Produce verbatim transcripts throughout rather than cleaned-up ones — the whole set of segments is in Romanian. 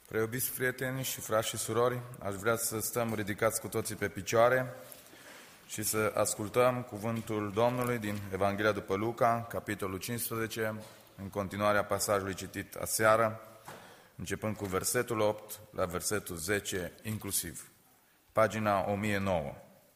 Preiubiți prieteni și frați și surori, aș vrea să stăm ridicați cu toții pe picioare și să ascultăm cuvântul Domnului din Evanghelia după Luca, capitolul cincisprezece, în continuarea pasajului citit aseară, începând cu versetul opt la versetul zece inclusiv, pagina o mie nouă.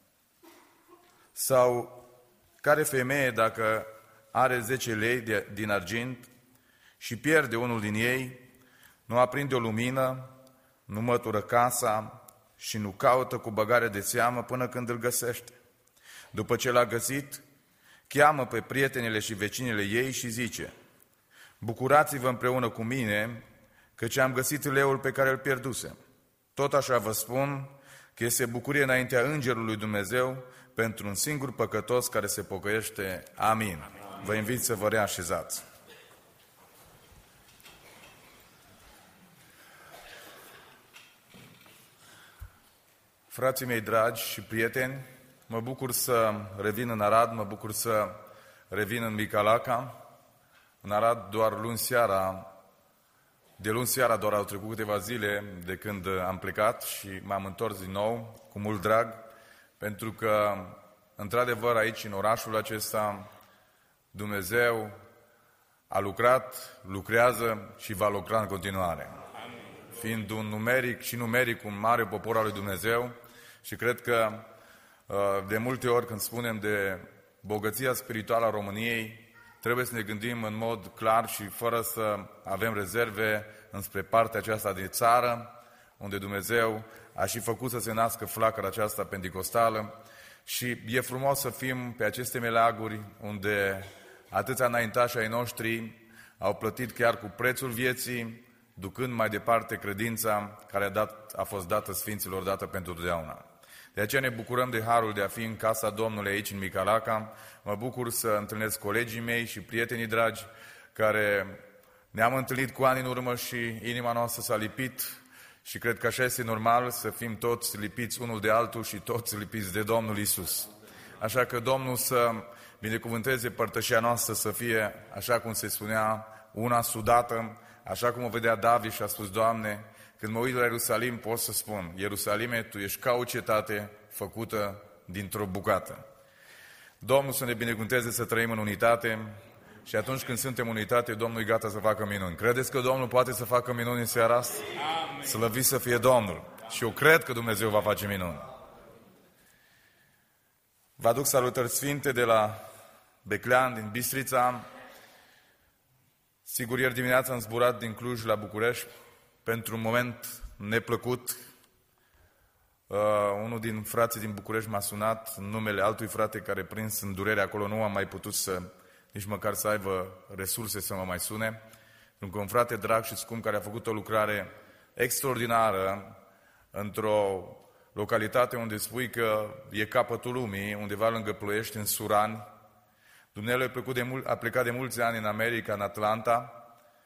Sau care femeie, dacă are zece lei de, din argint și pierde unul din ei, nu aprinde o lumină, nu mătură casa și nu caută cu băgare de seamă până când îl găsește. După ce l-a găsit, cheamă pe prietenele și vecinele ei și zice: bucurați-vă împreună cu mine, căci am găsit leul pe care îl pierdusem. Tot așa vă spun că este bucurie înaintea Îngerului Dumnezeu pentru un singur păcătos care se pocăiește. Amin. Vă invit să vă reașezați. Frații mei dragi și prieteni, mă bucur să revin în Arad, mă bucur să revin în Micalaca. În Arad doar luni seara, de luni seara doar au trecut câteva zile de când am plecat și m-am întors din nou cu mult drag, pentru că, într-adevăr, aici, în orașul acesta, Dumnezeu a lucrat, lucrează și va lucra în continuare. Fiind un numeric și numeric un mare popor al lui Dumnezeu, și cred că de multe ori când spunem de bogăția spirituală a României, trebuie să ne gândim în mod clar și fără să avem rezerve înspre partea aceasta de țară, unde Dumnezeu a și făcut să se nască flacăra aceasta penticostală. Și e frumos să fim pe aceste meleaguri unde atâția înaintași ai noștri au plătit chiar cu prețul vieții, ducând mai departe credința care a, dat, a fost dată Sfinților, dată pentru totdeauna. De aceea ne bucurăm de harul de a fi în casa Domnului aici în Micalaca. Mă bucur să întâlnesc colegii mei și prietenii dragi care ne-am întâlnit cu ani în urmă și inima noastră s-a lipit și cred că așa este normal să fim toți lipiți unul de altul și toți lipiți de Domnul Iisus. Așa că Domnul să binecuvânteze părtășia noastră să fie, așa cum se spunea, una sudată, așa cum o vedea David și a spus: Doamne, când mă uit la Ierusalim, pot să spun: Ierusalime, Tu ești ca o cetate făcută dintr-o bucată. Domnul să ne binecuvânteze să trăim în unitate și atunci când suntem în unitate, Domnul e gata să facă minuni. Credeți că Domnul poate să facă minuni în seara asta? Amin. Slăvit să fie Domnul! Și eu cred că Dumnezeu va face minuni. Vă aduc salutări sfinte de la Beclean, din Bistrița. Sigur, ieri dimineața am zburat din Cluj la București pentru un moment neplăcut. Uh, unul din frații din București m-a sunat în numele altui frate care, prins în durere acolo, nu am mai putut să, nici măcar să aibă resurse să mă mai sune. Pentru că un frate drag și scump care a făcut o lucrare extraordinară într-o localitate unde spui că e capătul lumii, undeva lângă Ploiești, în Surani. Dumnezeu a plecat de, mul- a plecat de mulți ani în America, în Atlanta.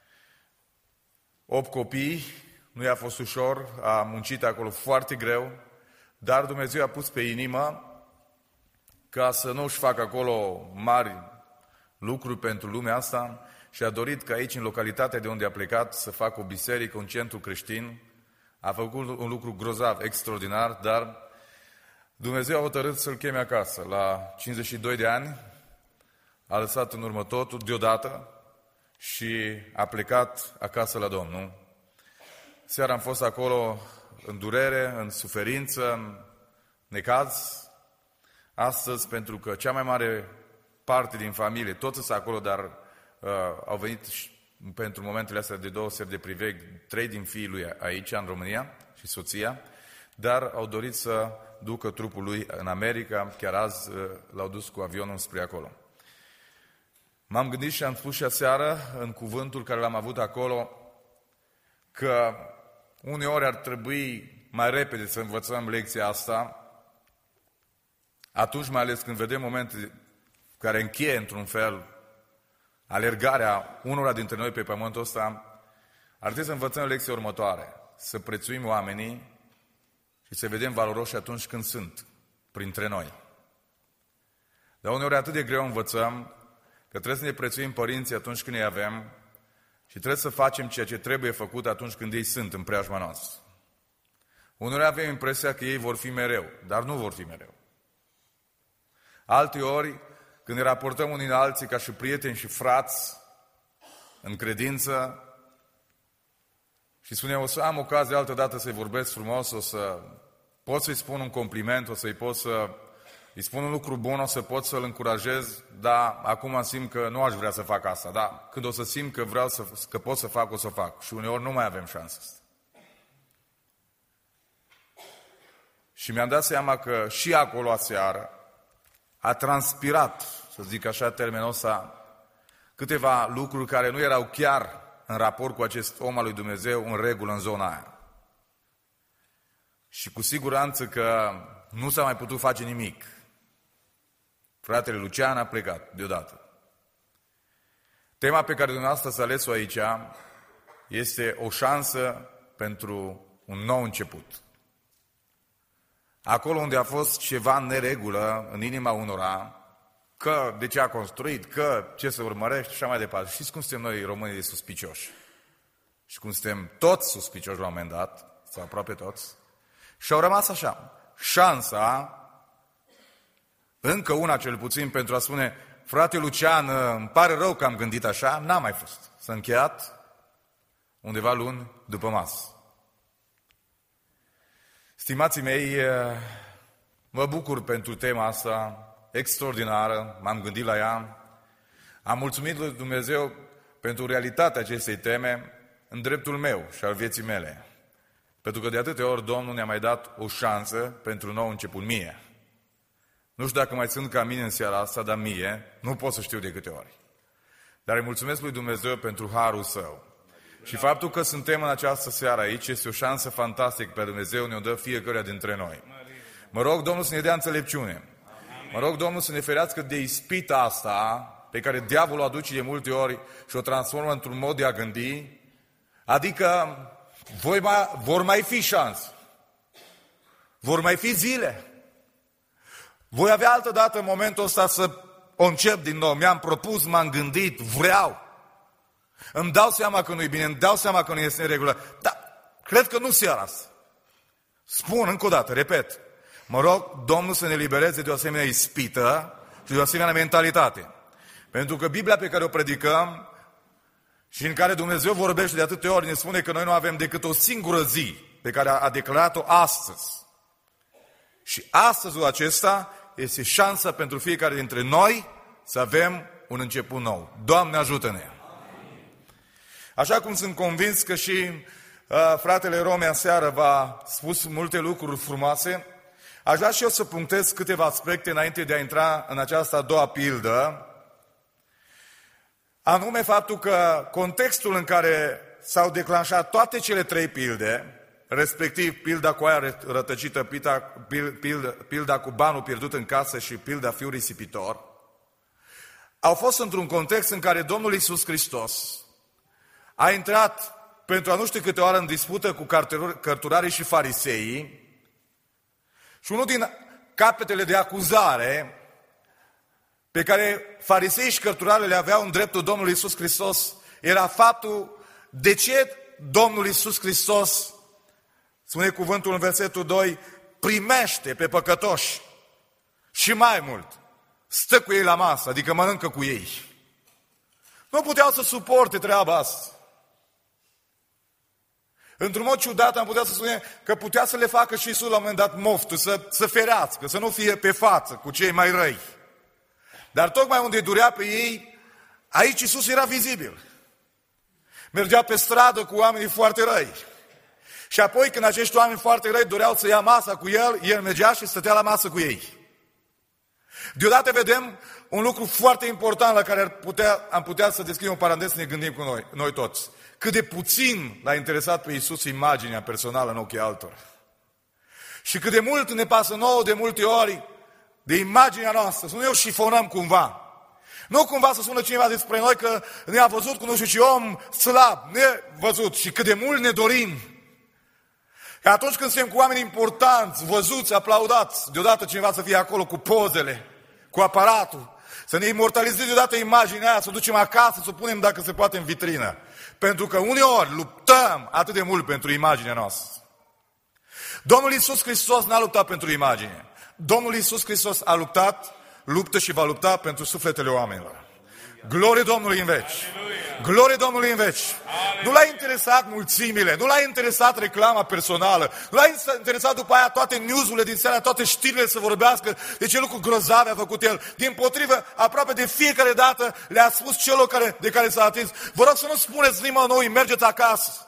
Opt copii, nu i-a fost ușor, a muncit acolo foarte greu, dar Dumnezeu a pus pe inimă ca să nu își facă acolo mari lucruri pentru lumea asta și a dorit ca aici, în localitatea de unde a plecat, să facă o biserică, un centru creștin. A făcut un lucru grozav, extraordinar, dar Dumnezeu a hotărât să-l cheme acasă. La cincizeci și doi de ani a lăsat în urmă totul deodată și a plecat acasă la Domnul. Seara am fost acolo în durere, în suferință, în necaz. Astăzi, pentru că cea mai mare parte din familie, toți sunt acolo, dar uh, au venit și pentru momentele astea de două seri de priveg, trei din fiii lui aici, în România, și soția, dar au dorit să ducă trupul lui în America. Chiar azi uh, l-au dus cu avionul spre acolo. M-am gândit și am spus și aseară, în cuvântul care l-am avut acolo, că uneori ar trebui mai repede să învățăm lecția asta, atunci mai ales când vedem momente care încheie într-un fel alergarea unora dintre noi pe pământul ăsta, ar trebui să învățăm lecția următoare: să prețuim oamenii și să vedem valoroși atunci când sunt printre noi. Dar uneori atât de greu învățăm că trebuie să ne prețuim părinții atunci când îi avem, Și trebuie să facem ceea ce trebuie făcut atunci când ei sunt în preajma noastră. Uneori avem impresia că ei vor fi mereu, dar nu vor fi mereu. Alteori, când ne raportăm unii la alții ca și prieteni și frați în credință și spunem, o să am ocazie altă dată să-i vorbesc frumos, o să pot să-i spun un compliment, o să-i pot să îi spun un lucru bun, o să pot să-l încurajez, dar acum simt că nu aș vrea să fac asta, dar când o să simt că vreau să, că pot să fac, o să fac. Și uneori nu mai avem șansă asta. Și mi-am dat seama că și acolo aseară a transpirat, să zic așa termenul ăsta, câteva lucruri care nu erau chiar în raport cu acest om al lui Dumnezeu în regulă în zona aia. Și cu siguranță că nu s-a mai putut face nimic. Fratele Lucian a plecat deodată. Tema pe care dumneavoastră s-a ales-o aici este o șansă pentru un nou început. Acolo unde a fost ceva în neregulă în inima unora, că de ce a construit, că ce se urmărește și așa mai departe. Știți cum suntem noi românii de suspicioși? Și cum suntem toți suspicioși la un moment dat, sau aproape toți. Și au rămas așa. Șansa, încă una cel puțin, pentru a spune, frate Lucian, îmi pare rău că am gândit așa, n-a mai fost. S-a încheiat undeva luni după masă. Stimații mei, mă bucur pentru tema asta extraordinară, m-am gândit la ea. Am mulțumit lui Dumnezeu pentru realitatea acestei teme în dreptul meu și al vieții mele. Pentru că de atâtea ori Domnul ne-a mai dat o șansă pentru nou început mie. Nu știu dacă mai sunt ca mine în seara asta, dar mie nu pot să știu de câte ori. Dar îi mulțumesc lui Dumnezeu pentru harul Său. Și faptul că suntem în această seară aici este o șansă fantastică pe Dumnezeu, ne-o dă fiecare dintre noi. Mă rog Domnul să ne dea înțelepciune. Mă rog Domnul să ne ferească de ispita asta pe care diavolul o aduce de multe ori și o transformă într-un mod de a gândi. Adică voi mai, vor mai fi șanse. Vor mai fi zile. Voi avea altă dată în momentul ăsta să o încep din nou. Mi-am propus, m-am gândit, vreau. Îmi dau seama că nu-i bine, îmi dau seama că nu este în regulă. Dar cred că nu seara asta. Spun încă o dată, repet. Mă rog Domnul să ne libereze de o asemenea ispită și de o asemenea mentalitate. Pentru că Biblia pe care o predicăm și în care Dumnezeu vorbește de atâtea ori, ne spune că noi nu avem decât o singură zi pe care a declarat-o astăzi. Și astăzul acesta este șansa pentru fiecare dintre noi să avem un început nou. Doamne ajută-ne! Așa cum sunt convins că și uh, fratele Rome aseară v-a spus multe lucruri frumoase, aș vrea și eu să punctez câteva aspecte înainte de a intra în această a doua pildă, anume faptul că contextul în care s-au declanșat toate cele trei pilde, respectiv pilda cu aia rătăcită, pilda, pilda, pilda cu banul pierdut în casă și pilda fiului risipitor, au fost într-un context în care Domnul Iisus Hristos a intrat pentru a nu știu câte oară în dispută cu cărturarii și fariseii și unul din capetele de acuzare pe care fariseii și cărturarii le aveau în dreptul Domnului Iisus Hristos era faptul de ce Domnul Iisus Hristos, spune cuvântul în versetul doi, primește pe păcătoși și mai mult, stă cu ei la masă, adică mănâncă cu ei. Nu puteau să suporte treaba asta. Într-un mod ciudat am putea să spune că putea să le facă și Iisus la un moment dat moftul, să, să ferească, să nu fie pe față cu cei mai răi. Dar tocmai unde durea pe ei, aici Iisus era vizibil. Mergea pe stradă cu oamenii foarte răi. Și apoi când acești oameni foarte răi doreau să ia masa cu el, el mergea și stătea la masă cu ei. Deodată vedem un lucru foarte important la care ar putea, am putea să descriem o paranteză să ne gândim cu noi, noi toți. Cât de puțin l-a interesat pe Iisus imaginea personală în ochii altora. Și cât de mult ne pasă nouă de multe ori de imaginea noastră, să nu ne o șifonăm cumva. Nu cumva să spună cineva despre noi că ne-a văzut cu nu știu ce om slab, nevăzut și cât de mult ne dorim. Că atunci când suntem cu oameni importanți, văzuți, aplaudați, deodată cineva să fie acolo cu pozele, cu aparatul, să ne imortalizeze deodată imaginea aia, să o ducem acasă, să o punem dacă se poate în vitrină. Pentru că uneori luptăm atât de mult pentru imaginea noastră. Domnul Iisus Hristos n-a luptat pentru imagine. Domnul Iisus Hristos a luptat, luptă și va lupta pentru sufletele oamenilor. Glorie Domnului în veci! Glorie Domnului în veci! Nu l-a interesat mulțimile, nu l-a interesat reclama personală, nu l-a interesat după aia toate news-urile din seara, toate știrile să vorbească de ce lucruri grozave a făcut el. Dimpotrivă, aproape de fiecare dată le-a spus celor care, de care s-a atins: vă rog să nu spuneți nimănui, mergeți acasă.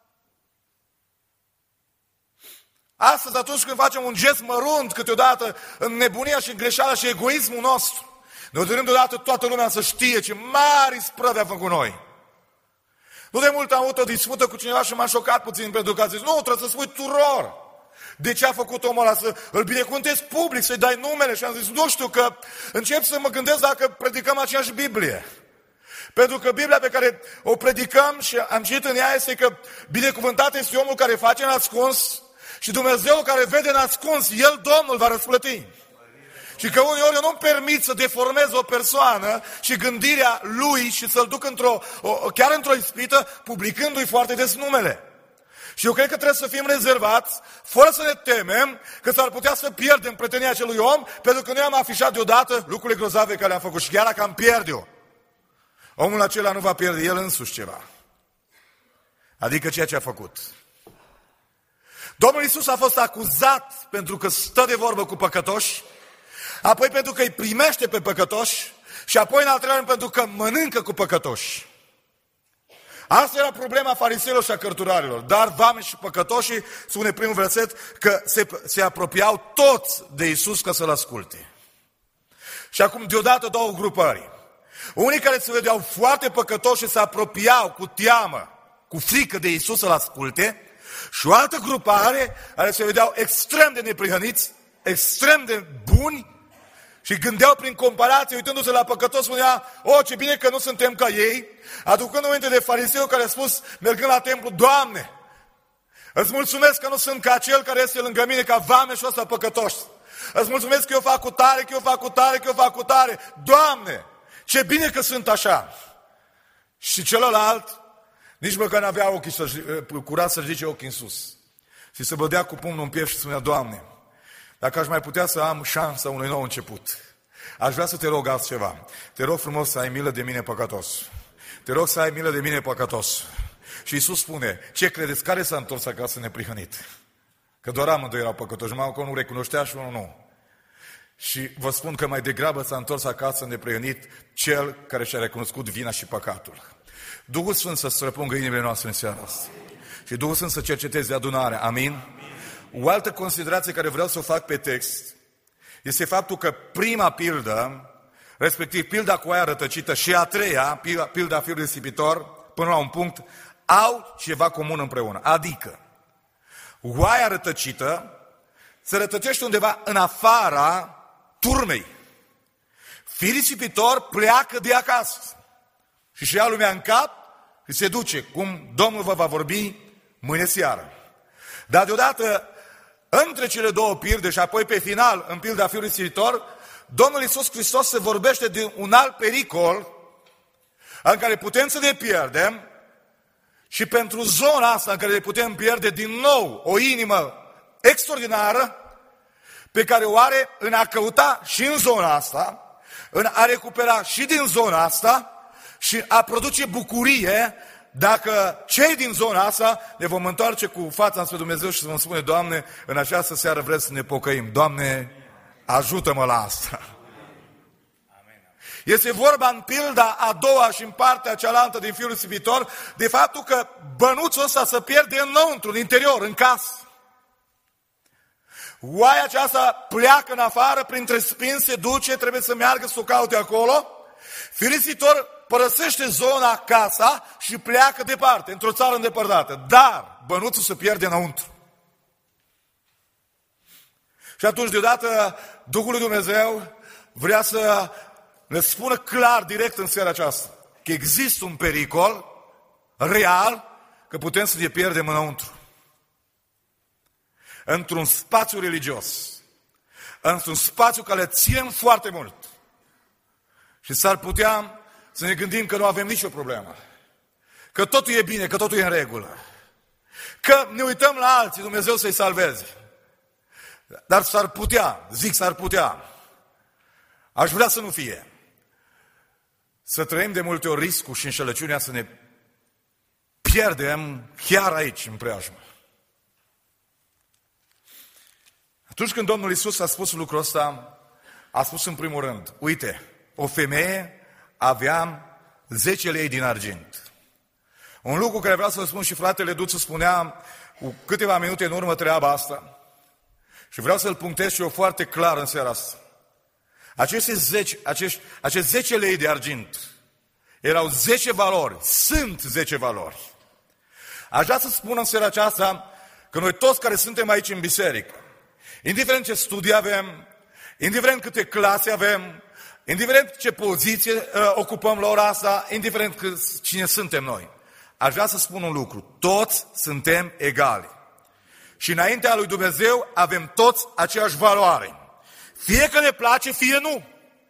Astăzi, atunci când facem un gest mărunt câteodată în nebunia și în greșeala și egoismul nostru, ne dorim deodată toată lumea să știe ce mari sprăvi a făcut noi. Nu de mult am avut o dispută cu cineva și m-a șocat puțin, pentru că a zis: nu, trebuie să spui tuturor de ce a făcut omul ăla, să îl binecuvântezi public, să-i dai numele. Și am zis: nu știu, că încep să mă gândesc dacă predicăm aceeași Biblie. Pentru că Biblia pe care o predicăm și am citit în ea este că binecuvântat este omul care face în ascuns și Dumnezeu care vede în ascuns, El, Domnul, va răsplăti. Și că uneori eu nu-mi permit să deformez o persoană și gândirea lui și să-l duc într-o, o, chiar într-o ispită, publicându-i foarte des numele. Și eu cred că trebuie să fim rezervați, fără să ne temem că s-ar putea să pierdem prietenia acelui om, pentru că noi am afișat deodată lucrurile grozave care le-am făcut. Și chiar dacă am pierde-o, omul acela nu va pierde el însuși ceva. Adică ceea ce a făcut. Domnul Iisus a fost acuzat pentru că stă de vorbă cu păcătoși, apoi pentru că îi primește pe păcătoși și apoi în al treilea rând pentru că mănâncă cu păcătoși. Asta era problema fariseilor și a cărturarilor. Dar vameși și păcătoșii, spune primul verset, că se, se apropiau toți de Iisus ca să-L asculte. Și acum deodată două grupări. Unii care se vedeau foarte păcătoși și se apropiau cu teamă, cu frică de Iisus să-L asculte, și o altă grupare care se vedeau extrem de neprihăniți, extrem de buni și gândeau prin comparație, uitându-se la păcătos, spunea: o, ce bine că nu suntem ca ei, aducând înainte de fariseu care a spus, mergând la templu: Doamne, îți mulțumesc că nu sunt ca cel care este lângă mine, ca vameșul ăsta păcătos. Îți mulțumesc că eu fac cu tare, că eu fac cu tare, că eu fac cu tare. Doamne, ce bine că sunt așa. Și celălalt nici măcar n-avea ochii să, curat să ridice ochii în sus. Și se bădea cu pumnul în piept și spunea: Doamne, dacă aș mai putea să am șansa unui nou început, aș vrea să te rog altceva. Te rog frumos să ai milă de mine păcătos. Te rog să ai milă de mine păcătos. Și Iisus spune: ce credeți, care s-a întors acasă neprihănit? Că doar amândoi erau păcătoși, numai că unul recunoștea și unul nu. Și vă spun că mai degrabă s-a întors acasă neprihănit cel care și-a recunoscut vina și păcatul. Duhul Sfânt să străpungă inimile noastre în seara asta. Și Duhul Sfânt să cerceteze adunarea. Amin? Amin? O altă considerație care vreau să o fac pe text este faptul că prima pildă, respectiv pilda cu oaia rătăcită, și a treia, pilda fiului risipitor, până la un punct, au ceva comun împreună. Adică, oaia rătăcită se rătăcește undeva în afara turmei. Fiul risipitor pleacă de acasă și și ia lumea în cap și se duce, cum Domnul vă va vorbi mâine seară. Dar deodată, între cele două pilde și apoi pe final, în pilda fiului risipitor, Domnul Iisus Hristos se vorbește de un alt pericol în care putem să ne pierdem și pentru zona asta în care ne putem pierde din nou o inimă extraordinară pe care o are în a căuta și în zona asta, în a recupera și din zona asta și a produce bucurie dacă cei din zona asta ne vom întoarce cu fața spre Dumnezeu și să vom spune: Doamne, în această seară vrem să ne pocăim. Doamne, ajută-mă la asta. Este vorba în pilda a doua și în partea cealaltă din fiul risipitor de faptul că bănuțul ăsta se pierde înăuntru, în interior, în casă. Oaia aceasta pleacă în afară, printre spini se duce, trebuie să meargă să o caute acolo. Fiul risipitor părăsește zona, casa și pleacă departe, într-o țară îndepărtată. Dar bănuțul se pierde înăuntru. Și atunci, deodată, Duhul lui Dumnezeu vrea să ne spună clar, direct în seara aceasta, că există un pericol real, că putem să ne pierdem înăuntru. Într-un spațiu religios, într-un spațiu care ținem foarte mult. Și s-ar putea să ne gândim că nu avem nicio problemă. că totul e bine, că totul e în regulă, că ne uităm la alții, Dumnezeu să-i salveze. Dar s-ar putea, zic s-ar putea, aș vrea să nu fie, să trăim de multe ori riscul și înșelăciunea să ne pierdem chiar aici, în preajmă. Atunci când Domnul Iisus a spus lucrul ăsta, a spus în primul rând, uite, o femeie avea zece lei din argint. Un lucru care vreau să vă spun și fratele Duțu spunea cu câteva minute în urmă treaba asta. Și vreau să-l punctez și eu foarte clar în seara asta. Aceste zece, acești, acești zece lei de argint erau zece valori, sunt zece valori. Aș vrea să spun în seara aceasta că noi toți care suntem aici în biserică, indiferent ce studii avem, indiferent câte clase avem, indiferent ce poziție uh, ocupăm la ora asta, indiferent că, cine suntem noi, aș vrea să spun un lucru, toți suntem egali. Și înaintea lui Dumnezeu avem toți aceeași valoare. Fie că ne place, fie nu.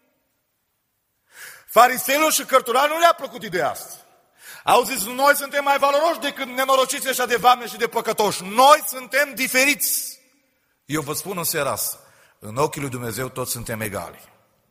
Fariseilor și cărturarilor nu le-a plăcut ideea asta. Au zis, noi suntem mai valoroși decât nenorociți ăștia de vame și de păcătoși. Noi suntem diferiți. Eu vă spun în seara asta, în ochii lui Dumnezeu toți suntem egali.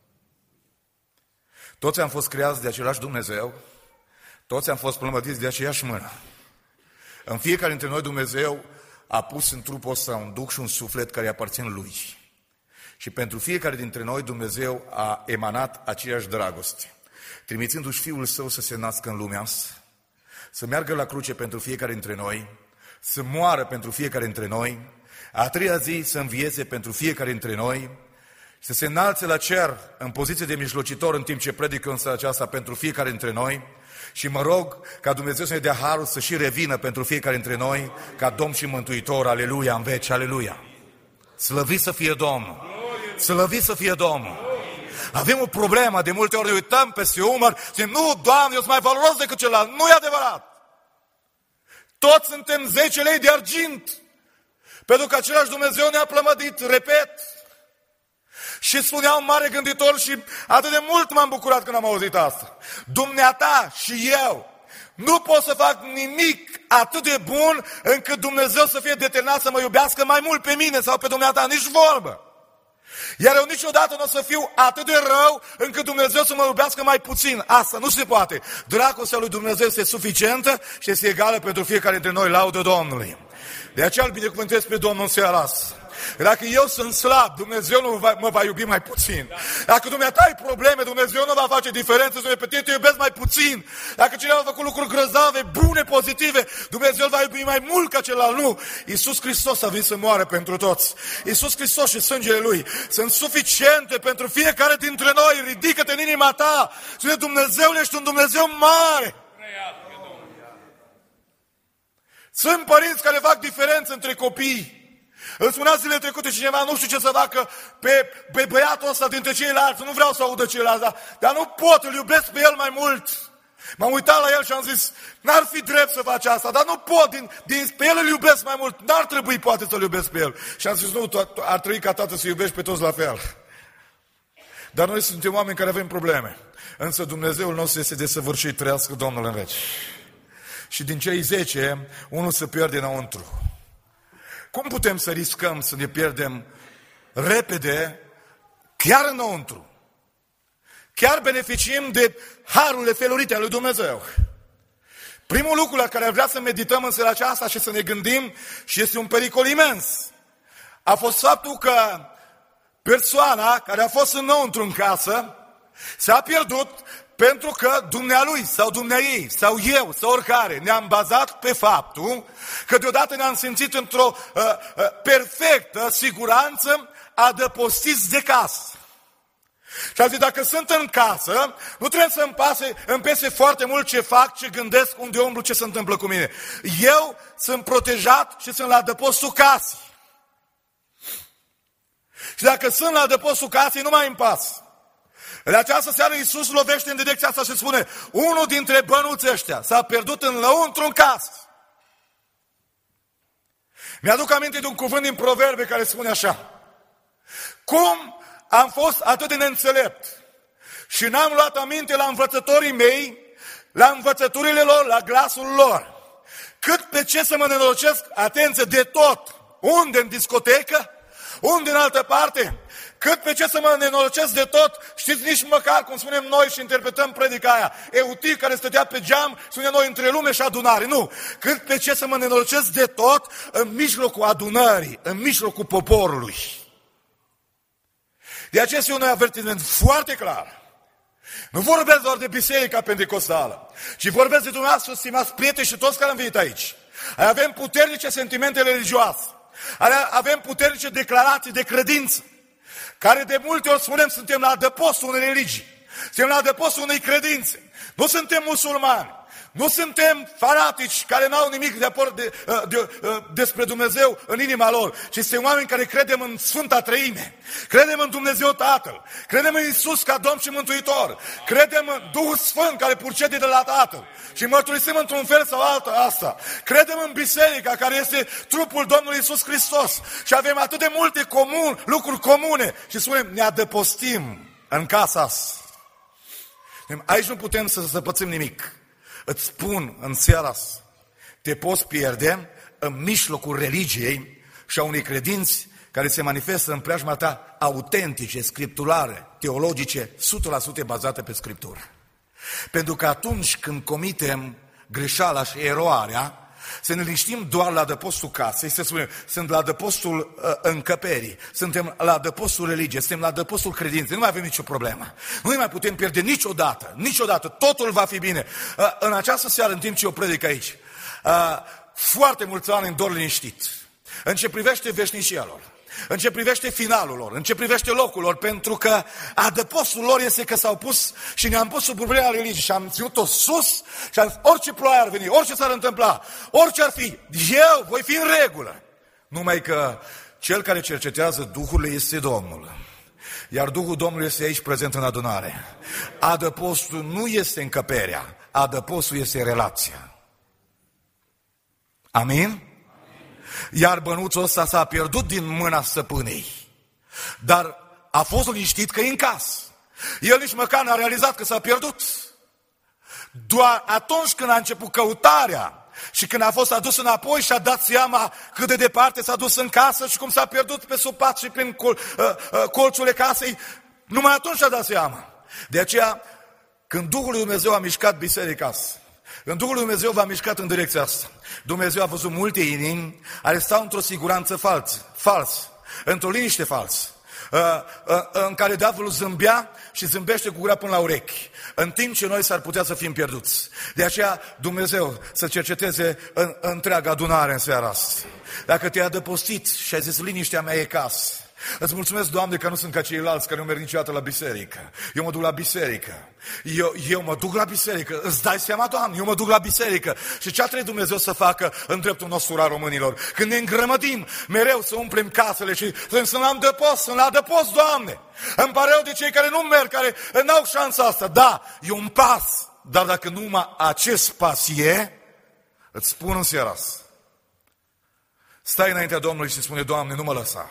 Toți am fost creați de același Dumnezeu, toți am fost plămădiți de aceeași mână. În fiecare dintre noi Dumnezeu a pus în trupul ăsta un duh și un suflet care aparțin Lui. Și pentru fiecare dintre noi Dumnezeu a emanat aceeași dragoste, trimițându-și Fiul Său să se nască în lumea asta, să meargă la cruce pentru fiecare dintre noi, să moară pentru fiecare dintre noi, a treia zi să învieze pentru fiecare dintre noi, să se înalțe la cer în poziție de mijlocitor în timp ce predică în seara aceasta pentru fiecare dintre noi și mă rog ca Dumnezeu să ne dea harul să și revină pentru fiecare dintre noi ca Domn și Mântuitor, aleluia, în veci, aleluia. Slăvit să fie Domnul! Slăvit să fie Domnul! Avem o problemă, de multe ori ne uităm peste umăr și zicem, nu, Doamne, eu sunt mai valoros decât celălalt. Nu e adevărat! Toți suntem zece lei de argint, pentru că același Dumnezeu ne-a plămădit, repet. Și spunea un mare gânditor și atât de mult m-am bucurat când am auzit asta. Dumneata și eu nu pot să fac nimic atât de bun încât Dumnezeu să fie determinat să mă iubească mai mult pe mine sau pe dumneata, nici vorbă. Iar eu niciodată nu o să fiu atât de rău încât Dumnezeu să mă iubească mai puțin. Asta nu se poate. Dragostea lui Dumnezeu este suficientă și este egală pentru fiecare dintre noi, laudă Domnului. De aceea îl binecuvântez pe Domnul în seara asta. Dacă eu sunt slab, Dumnezeu nu va, mă va iubi mai puțin. Dacă dumneata ai probleme, Dumnezeu nu va face diferență, să pe tine te iubesc mai puțin. Dacă cineva a făcut lucruri grăzave, bune, pozitive, Dumnezeu îl va iubi mai mult ca celălalt. Nu. Iisus Hristos a venit să moară pentru toți. Iisus Hristos și sângele Lui sunt suficiente pentru fiecare dintre noi. Ridică-te în inima ta. Spune, Dumnezeu, ești un Dumnezeu mare. Sunt părinți care fac diferență între copii. Îmi spunea zilele trecute cineva, nu știu ce să facă pe, pe băiatul ăsta dintre ceilalți, nu vreau să audă ceilalți, dar, dar nu pot, îl iubesc pe el mai mult. M-am uitat la el și am zis, n-ar fi drept să faci asta, dar nu pot, din, din, pe el îl iubesc mai mult, n-ar trebui poate să-l iubesc pe el. Și am zis, nu, ar trebui ca tată să iubești pe toți la fel. Dar noi suntem oameni care avem probleme, însă Dumnezeul nostru este desăvârșit, trăiască Domnul în veci. Și din cei zece, unul se pierde înăuntru. Cum putem să riscăm să ne pierdem repede, chiar înăuntru? Chiar beneficiem de harurile felurite ale lui Dumnezeu. Primul lucru la care ar vrea să medităm în seara aceasta și să ne gândim, și este un pericol imens, a fost faptul că persoana care a fost înăuntru în casă s-a pierdut pentru că dumnealui sau dumneaei sau eu sau oricare ne-am bazat pe faptul că deodată ne-am simțit într-o uh, uh, perfectă siguranță adăpostiți de casă. Și am zis, dacă sunt în casă, nu trebuie să-mi pase, îmi pese foarte mult ce fac, ce gândesc, unde umblu, ce se întâmplă cu mine. Eu sunt protejat și sunt la adăpostul casei. Și dacă sunt la adăpostul casei, nu mai îmi pasă. În această seară Iisus lovește în direcția asta și spune, unul dintre bănuți ăștia s-a pierdut în lăuntru în casă. Mi-aduc aminte de un cuvânt din Proverbe care spune așa, cum am fost atât de neînțelept și n-am luat aminte la învățătorii mei, la învățăturile lor, la glasul lor. Cât pe ce să mă nenorocesc, atenție, de tot. Unde? În discotecă? Unde în altă parte? Cât pe ce să mă nenorocesc de tot, știți, nici măcar, cum spunem noi și interpretăm predica aia, Eutic care stătea pe geam, spune noi între lume și adunare. Nu, cât pe ce să mă nenorocesc de tot în mijlocul adunării, în mijlocul poporului. De aceea este un avertisment foarte clar. Nu vorbesc doar de biserica pentecostală, ci vorbesc de dumneavoastră, stimați prieteni și toți care am venit aici. Avem puternice sentimente religioase, avem puternice declarații de credință, care de multe ori spunem suntem la adăpostul unei religii, suntem la adăpostul unei credințe. Nu suntem musulmani, nu suntem fanatici care n-au nimic de aport de, de, de, despre Dumnezeu în inima lor, ci suntem oameni care credem în Sfânta Treime, credem în Dumnezeu Tatăl, credem în Iisus ca Domn și Mântuitor, credem în Duhul Sfânt care purcede de la Tatăl și mărturisim într-un fel sau altă asta. Credem în biserica care este trupul Domnului Iisus Hristos și avem atât de multe comun, lucruri comune și spunem, ne adăpostim în casa asta. Aici nu putem să săpățim nimic. Îți spun în seara asta, te poți pierde în mijlocul religiei și a unei credinți care se manifestă în preajma ta autentice, scripturale, teologice, o sută la sută bazate pe Scriptură. Pentru că atunci când comitem greșeala și eroarea, să ne liniștim doar la adăpostul casei, să spunem, sunt la adăpostul uh, încăperii, suntem la adăpostul religiei, suntem la adăpostul credinței, nu mai avem nicio problemă. Nu mai putem pierde niciodată, niciodată, totul va fi bine. Uh, în această seară, în timp ce eu predic aici, uh, foarte mulți oameni dor liniștit. În ce privește veșnicia lor, în ce privește finalul lor, în ce privește locul lor, pentru că adăpostul lor este că s-au pus și ne-am pus sub problema religiei și am ținut-o sus și am zis, orice ploaie ar veni, orice s-ar întâmpla, orice ar fi, eu voi fi în regulă. Numai că cel care cercetează Duhurile este Domnul. Iar Duhul Domnului este aici prezent în adunare. Adăpostul nu este încăperea, adăpostul este relația. Amin? Iar bănuțul ăsta s-a pierdut din mâna stăpânei. Dar a fost liniștit că e în casă. El nici măcar n-a realizat că s-a pierdut. Doar atunci când a început căutarea și când a fost adus înapoi și a dat seama cât de departe s-a dus în casă și cum s-a pierdut pe sub pat și prin col, uh, uh, colțurile casei, numai atunci a dat seama. De aceea, când Duhul lui Dumnezeu a mișcat biserica asta, când Duhul lui Dumnezeu v-a mișcat în direcția asta, Dumnezeu a văzut multe inimi care stau într-o siguranță falsă, falsă, într-o liniște falsă, în care diavolul zâmbea și zâmbește cu gura până la urechi, în timp ce noi s-ar putea să fim pierduți. De aceea Dumnezeu să cerceteze în, întreaga adunare în seara asta. Dacă te-ai adăpostit și ai zis, liniștea mea e casă, îți mulțumesc, Doamne, că nu sunt ca ceilalți care nu merg niciodată la biserică. Eu mă duc la biserică. Eu, eu mă duc la biserică. Îți dai seama, Doamne, eu mă duc la biserică. Și ce a trebuit Dumnezeu să facă în dreptul nostru a românilor? Când ne îngrămădim mereu să umplem casele și să sunt la adăpost, sunt la adăpost, Doamne. Îmi pare rău de cei care nu merg, care n-au șansa asta. Da, e un pas. Dar dacă numai acest pas e, îți spun în seara asta, stai înaintea Domnului și spune, Doamne, nu mă lăsa.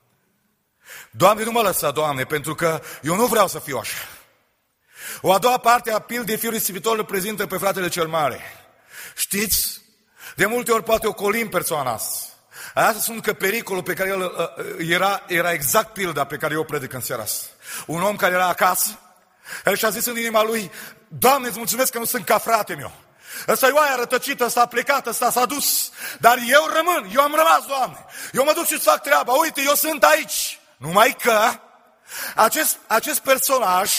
Doamne, nu mă lăsa, Doamne, pentru că eu nu vreau să fiu așa. O a doua parte a pildei fiului risipitor îl prezintă pe fratele cel mare. Știți? De multe ori poate ocolim persoana asta. Asta sunt că pericolul pe care el era, era exact pilda pe care eu o predic în seara asta. Un om care era acasă, care și-a zis în inima lui, Doamne, îți mulțumesc că nu sunt ca frate meu. Ăsta e oaia rătăcită, ăsta a plecat, ăsta s-a dus. Dar eu rămân, eu am rămas, Doamne. Eu mă duc și-ți fac treaba. Uite, eu sunt aici. Numai că acest, acest personaj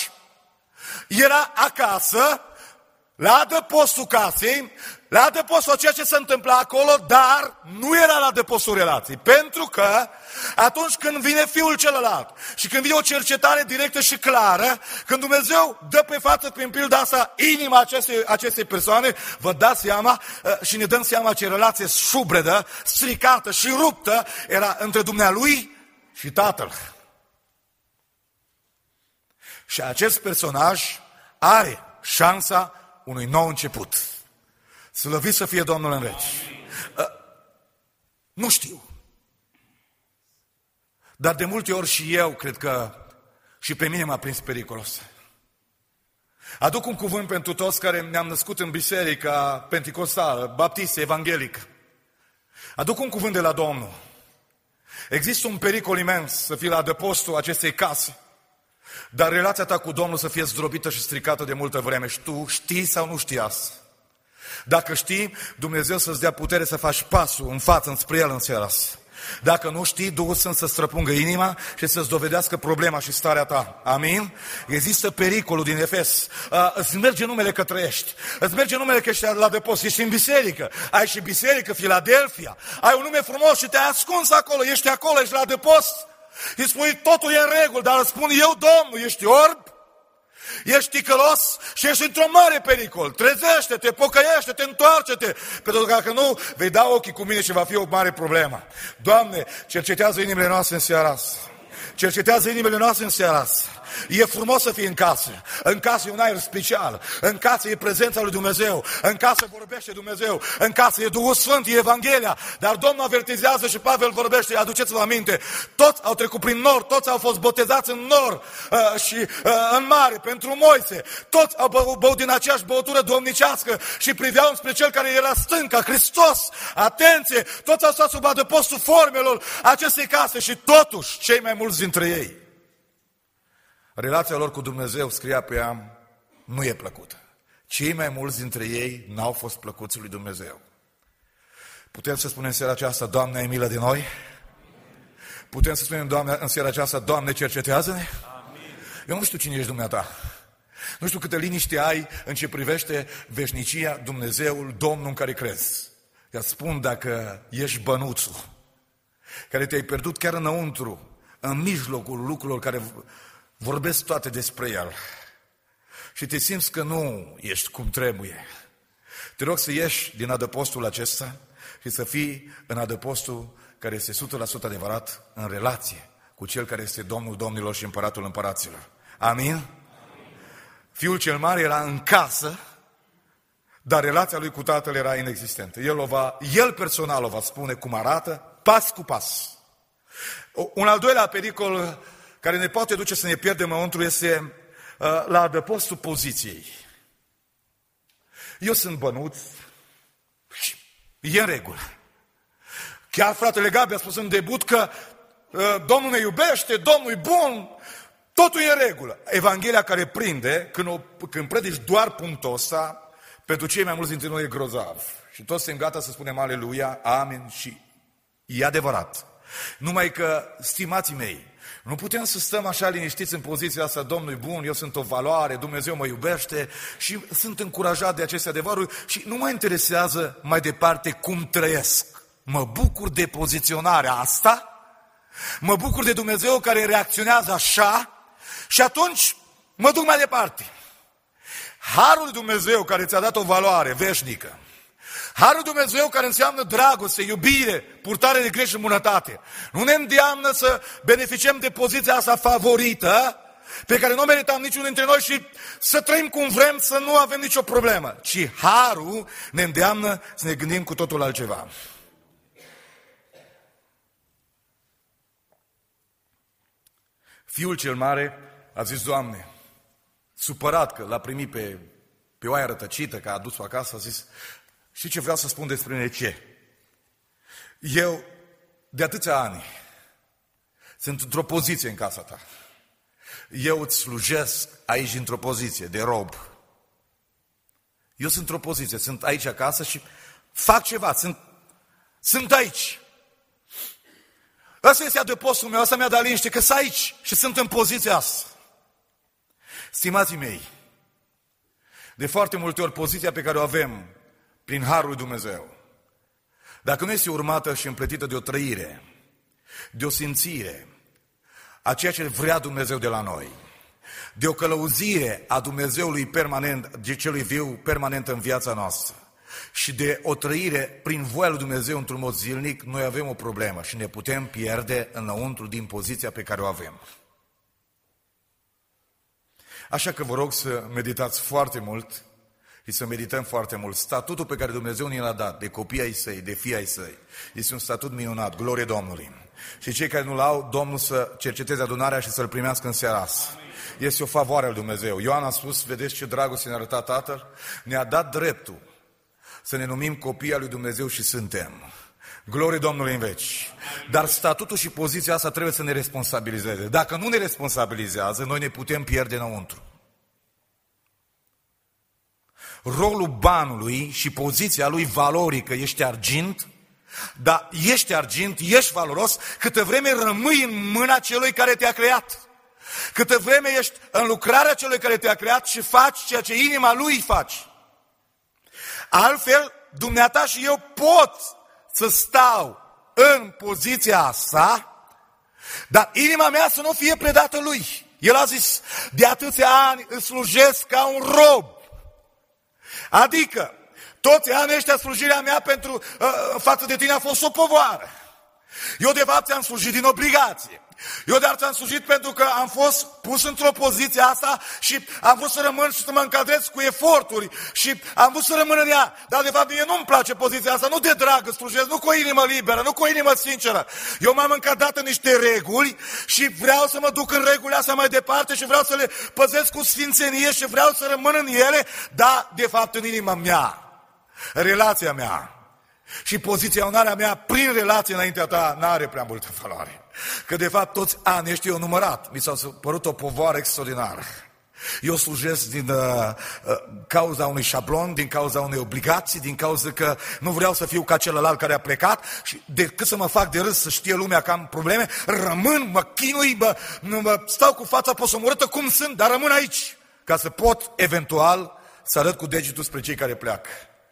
era acasă, la adăpostul casei, la adăpostul a ceea ce se întâmpla acolo, dar nu era la adăpostul relației. Pentru că atunci când vine fiul celălalt și când vine o cercetare directă și clară, când Dumnezeu dă pe față prin pilda asta inima acestei, acestei persoane, vă dați seama și ne dăm seama ce relație șubredă, stricată și ruptă era între dumnealui și tatăl. Și acest personaj are șansa unui nou început. Slăvit să fie Domnul în veci. Uh, nu știu. Dar de multe ori și eu cred că și pe mine m-a prins pericolul ăsta. Aduc un cuvânt pentru toți care ne-am născut în biserica penticostală, baptistă, evanghelică. Aduc un cuvânt de la Domnul. Există un pericol imens să fii la adăpostul acestei case, dar relația ta cu Domnul să fie zdrobită și stricată de multă vreme. Și tu știi sau nu știi asta? Dacă știi, Dumnezeu să-ți dea putere să faci pasul în față, înspre El în seara asta. Dacă nu știi, Duhul Sfânt să-ți străpungă inima și să-ți dovedească problema și starea ta. Amin? Există pericolul din Efes. Uh, îți merge numele că trăiești. Îți merge numele că ești la adăpost. Ești în biserică. Ai și biserică, Filadelfia. Ai un nume frumos și te-ai ascuns acolo. Ești acolo, ești la adăpost. Îi spui, totul e în regulă, dar îți spun eu, Domnul, ești orb? Ești ticălos și ești într-un mare pericol. Trezește-te, pocăiește-te, întoarce-te. Pentru că dacă nu, vei da ochii cu mine și va fi o mare problemă. Doamne, cercetează inimile noastre în seara asta. Cercetează inimile noastre în seara asta. E frumos să fii în casă. În casă e un aer special. În casă e prezența lui Dumnezeu. În casă vorbește Dumnezeu. În casă e Duhul Sfânt, e Evanghelia. Dar Domnul avertizează și Pavel vorbește. Aduceți-vă aminte. Toți au trecut prin nor. Toți au fost botezați în nor uh, și uh, în mare pentru Moise. Toți au băut, băut din aceeași băutură domnicească și priveau spre Cel care era stânca, Hristos. Atenție! Toți au stat sub adăpostul formelor acestei case și totuși cei mai mulți dintre ei, relația lor cu Dumnezeu, scria pe ea, nu e plăcută. Cei mai mulți dintre ei n-au fost plăcuți lui Dumnezeu. Putem să spunem în seara aceasta, Doamne, ai milă de noi? Putem să spunem, Doamne, în seara aceasta, Doamne, cercetează-ne? Eu nu știu cine ești dumneata. Nu știu câte liniște ai în ce privește veșnicia, Dumnezeul, Domnul în care crezi. Iar spun dacă ești bănuțul, care te-ai pierdut chiar înăuntru, în mijlocul lucrurilor care vorbesc toate despre El și te simți că nu ești cum trebuie, te rog să ieși din adăpostul acesta și să fii în adăpostul care este o sută la sută adevărat în relație cu Cel care este Domnul Domnilor și Împăratul Împăraților. Amin? Amin. Fiul cel mare era în casă, dar relația lui cu Tatăl era inexistentă. El, o va, el personal o va spune cum arată, pas cu pas. Un al doilea pericol care ne poate duce să ne pierdem înăuntru este uh, la adăpostul poziției. Eu sunt bănuț și e în regulă. Chiar fratele Gabi a spus în debut că uh, Domnul ne iubește, Domnul e bun, totul e în regulă. Evanghelia care prinde, când, o, când predici doar punctul ăsta, pentru cei mai mulți dintre noi e grozav. Și toți suntem gata să spunem aleluia, amin și e adevărat. Numai că, stimații mei, nu putem să stăm așa liniștiți în poziția asta, Domnul e bun, eu sunt o valoare, Dumnezeu mă iubește și sunt încurajat de aceste adevăruri și nu mă interesează mai departe cum trăiesc. Mă bucur de poziționarea asta, mă bucur de Dumnezeu care reacționează așa și atunci mă duc mai departe. Harul lui Dumnezeu care ți-a dat o valoare veșnică, Harul Dumnezeu care înseamnă dragoste, iubire, purtare de grijă și bunătate, nu ne îndeamnă să beneficiem de poziția asta favorită, pe care nu merităm niciunul dintre noi și să trăim cum vrem, să nu avem nicio problemă, ci Harul ne îndeamnă să ne gândim cu totul altceva. Fiul cel mare a zis, Doamne, supărat că l-a primit pe, pe oaia rătăcită, că a adus-o acasă, a zis, știi ce vreau să spun despre mine? Ce? Eu, de atâția ani, sunt într-o poziție în casa ta. Eu îți slujesc aici într-o poziție de rob. Eu sunt într-o poziție, sunt aici acasă și fac ceva, sunt, sunt aici. Asta este adăpostul meu, asta mi-a dat liniște, că sunt aici și sunt în poziția asta. Stimații mei, de foarte multe ori poziția pe care o avem prin Harul lui Dumnezeu, dacă nu este urmată și împletită de o trăire, de o simțire a ceea ce vrea Dumnezeu de la noi, de o călăuzire a Dumnezeului permanent, de celui viu permanent în viața noastră și de o trăire prin voia lui Dumnezeu într-un mod zilnic, noi avem o problemă și ne putem pierde înăuntru din poziția pe care o avem. Așa că vă rog să meditați foarte mult și să medităm foarte mult. Statutul pe care Dumnezeu ne l-a dat de copii ai săi, de fii ai săi, este un statut minunat, glorie Domnului. Și cei care nu-L au, Domnul să cerceteze adunarea și să-L primească în seara asta. Este o favoare al Dumnezeu. Ioan a spus, vedeți ce dragoste ne-a arătat Tatăl? Ne-a dat dreptul să ne numim copii al lui Dumnezeu și suntem. Glorie Domnului în veci. Dar statutul și poziția asta trebuie să ne responsabilizeze. Dacă nu ne responsabilizează, noi ne putem pierde înăuntru. Rolul banului și poziția lui valorică, ești argint, dar ești argint, ești valoros, câtă vreme rămâi în mâna celui care te-a creat. Câtă vreme ești în lucrarea celui care te-a creat și faci ceea ce inima lui faci. Altfel, dumneata și eu pot să stau în poziția asta, dar inima mea să nu fie predată lui. El a zis, de atâția ani îți slujesc ca un rob. Adică, toți anii ăștia slujirea mea pentru uh, față de tine a fost o povară. Eu de fapt ți-am slujit din obligație. Eu de ți-am slujit pentru că am fost pus într-o poziție asta și am vrut să rămân și să mă încadrez cu eforturi și am vrut să rămân în ea. Dar de fapt mie nu-mi place poziția asta, nu de drag îți slujesc, nu cu o inimă liberă, nu cu o inimă sinceră. Eu m-am încadrat în niște reguli și vreau să mă duc în regulile astea mai departe și vreau să le păzesc cu sfințenie și vreau să rămân în ele, dar de fapt în inima mea, relația mea și poziționarea mea prin relație înaintea ta n-are prea multă valoare. Că de fapt toți anii ăștia eu numărat, mi s-a părut o povară extraordinară. Eu slujesc din uh, uh, cauza unui șablon, din cauza unei obligații, din cauza că nu vreau să fiu ca celălalt care a plecat și decât să mă fac de râs, să știe lumea că am probleme, rămân, mă chinui, mă, mă stau cu fața posomorâtă cum sunt, dar rămân aici, ca să pot eventual să arăt cu degetul spre cei care pleacă.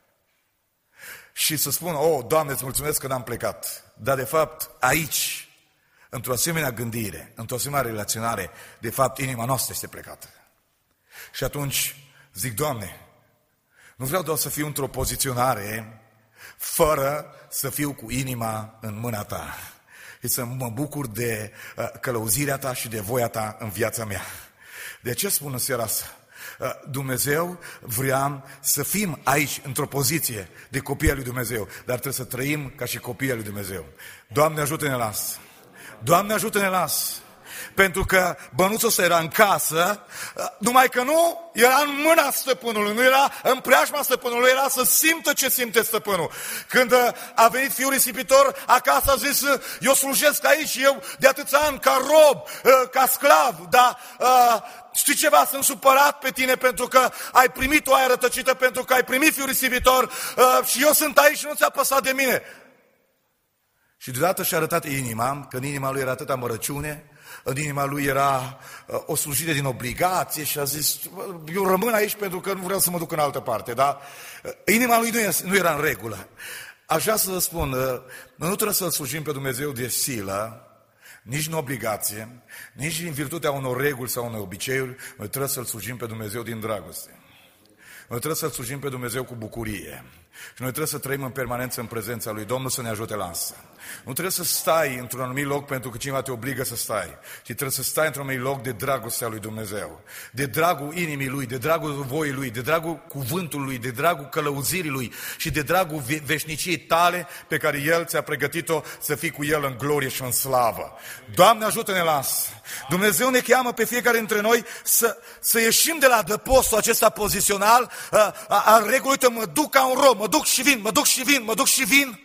Și să spun, oh, Doamne, îți mulțumesc că n-am plecat. Dar de fapt aici, într-o asemenea gândire, într-o asemenea relaționare, de fapt inima noastră este plecată. Și atunci zic, Doamne, nu vreau doar să fiu într-o poziționare fără să fiu cu inima în mâna Ta și să mă bucur de uh, călăuzirea Ta și de voia Ta în viața mea. De ce spun în seara asta? Uh, Dumnezeu vrea să fim aici într-o poziție de copii al lui Dumnezeu, dar trebuie să trăim ca și copii al lui Dumnezeu. Doamne, ajută-ne la asta! Doamne, ajută-ne la asta! Pentru că bănuțul ăsta era în casă, numai că nu era în mâna stăpânului, nu era în preajma stăpânului, era să simtă ce simte stăpânul. Când a venit fiul risipitor acasă, a zis, eu slujesc aici, eu de atâția ani ca rob, ca sclav, dar știi ceva, sunt supărat pe tine pentru că ai primit o aia rătăcită, pentru că ai primit fiul risipitor și eu sunt aici și nu ți-a păsat de mine. Și deodată și-a arătat inima, că în inima lui era atâta mărăciune, în inima lui era uh, o slujire din obligație și a zis, eu rămân aici pentru că nu vreau să mă duc în altă parte, dar uh, inima lui nu, e, nu era în regulă. Aș vrea să vă spun, uh, nu trebuie să-L slujim pe Dumnezeu de silă, nici în obligație, nici în virtutea unor reguli sau unor obiceiuri, noi trebuie să-L slujim pe Dumnezeu din dragoste. Noi trebuie să-L slujim pe Dumnezeu cu bucurie. Și noi trebuie să trăim în permanență în prezența Lui. Domnul să ne ajute la asta. Nu trebuie să stai într-un anumit loc pentru că cineva te obligă să stai, ci trebuie să stai într-un anumit loc de dragostea lui Dumnezeu, de dragul inimii Lui, de dragul voii Lui, de dragul cuvântului Lui, de dragul călăuzirii Lui și de dragul veșniciei tale pe care El ți-a pregătit-o să fii cu El în glorie și în slavă. Doamne, ajută-ne la asta! Dumnezeu ne cheamă pe fiecare dintre noi să, să ieșim de la adăpostul acesta pozițional a, a, a regulii, uite, mă duc ca un rob, mă duc și vin, mă duc și vin, mă duc și vin.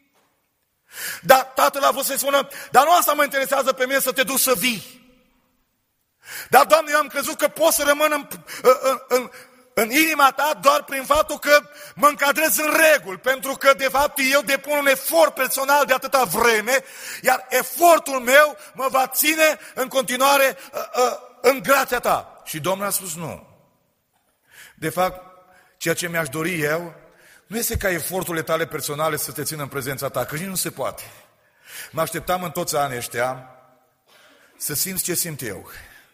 Dar tatăl a vrut să-i spună, dar nu asta mă interesează pe mine, să te duci să vii. Dar, Doamne, eu am crezut că pot să rămân în, în, în, în inima Ta doar prin faptul că mă încadrez în reguli, pentru că, de fapt, eu depun un efort personal de atâta vreme, iar efortul meu mă va ține în continuare uh, uh, în grația Ta. Și Domnul a spus nu. De fapt, ceea ce mi-aș dori eu nu este ca eforturile tale personale să te țină în prezența Ta, că nici nu se poate. Mă așteptam în toți anii ăștia să simți ce simt eu.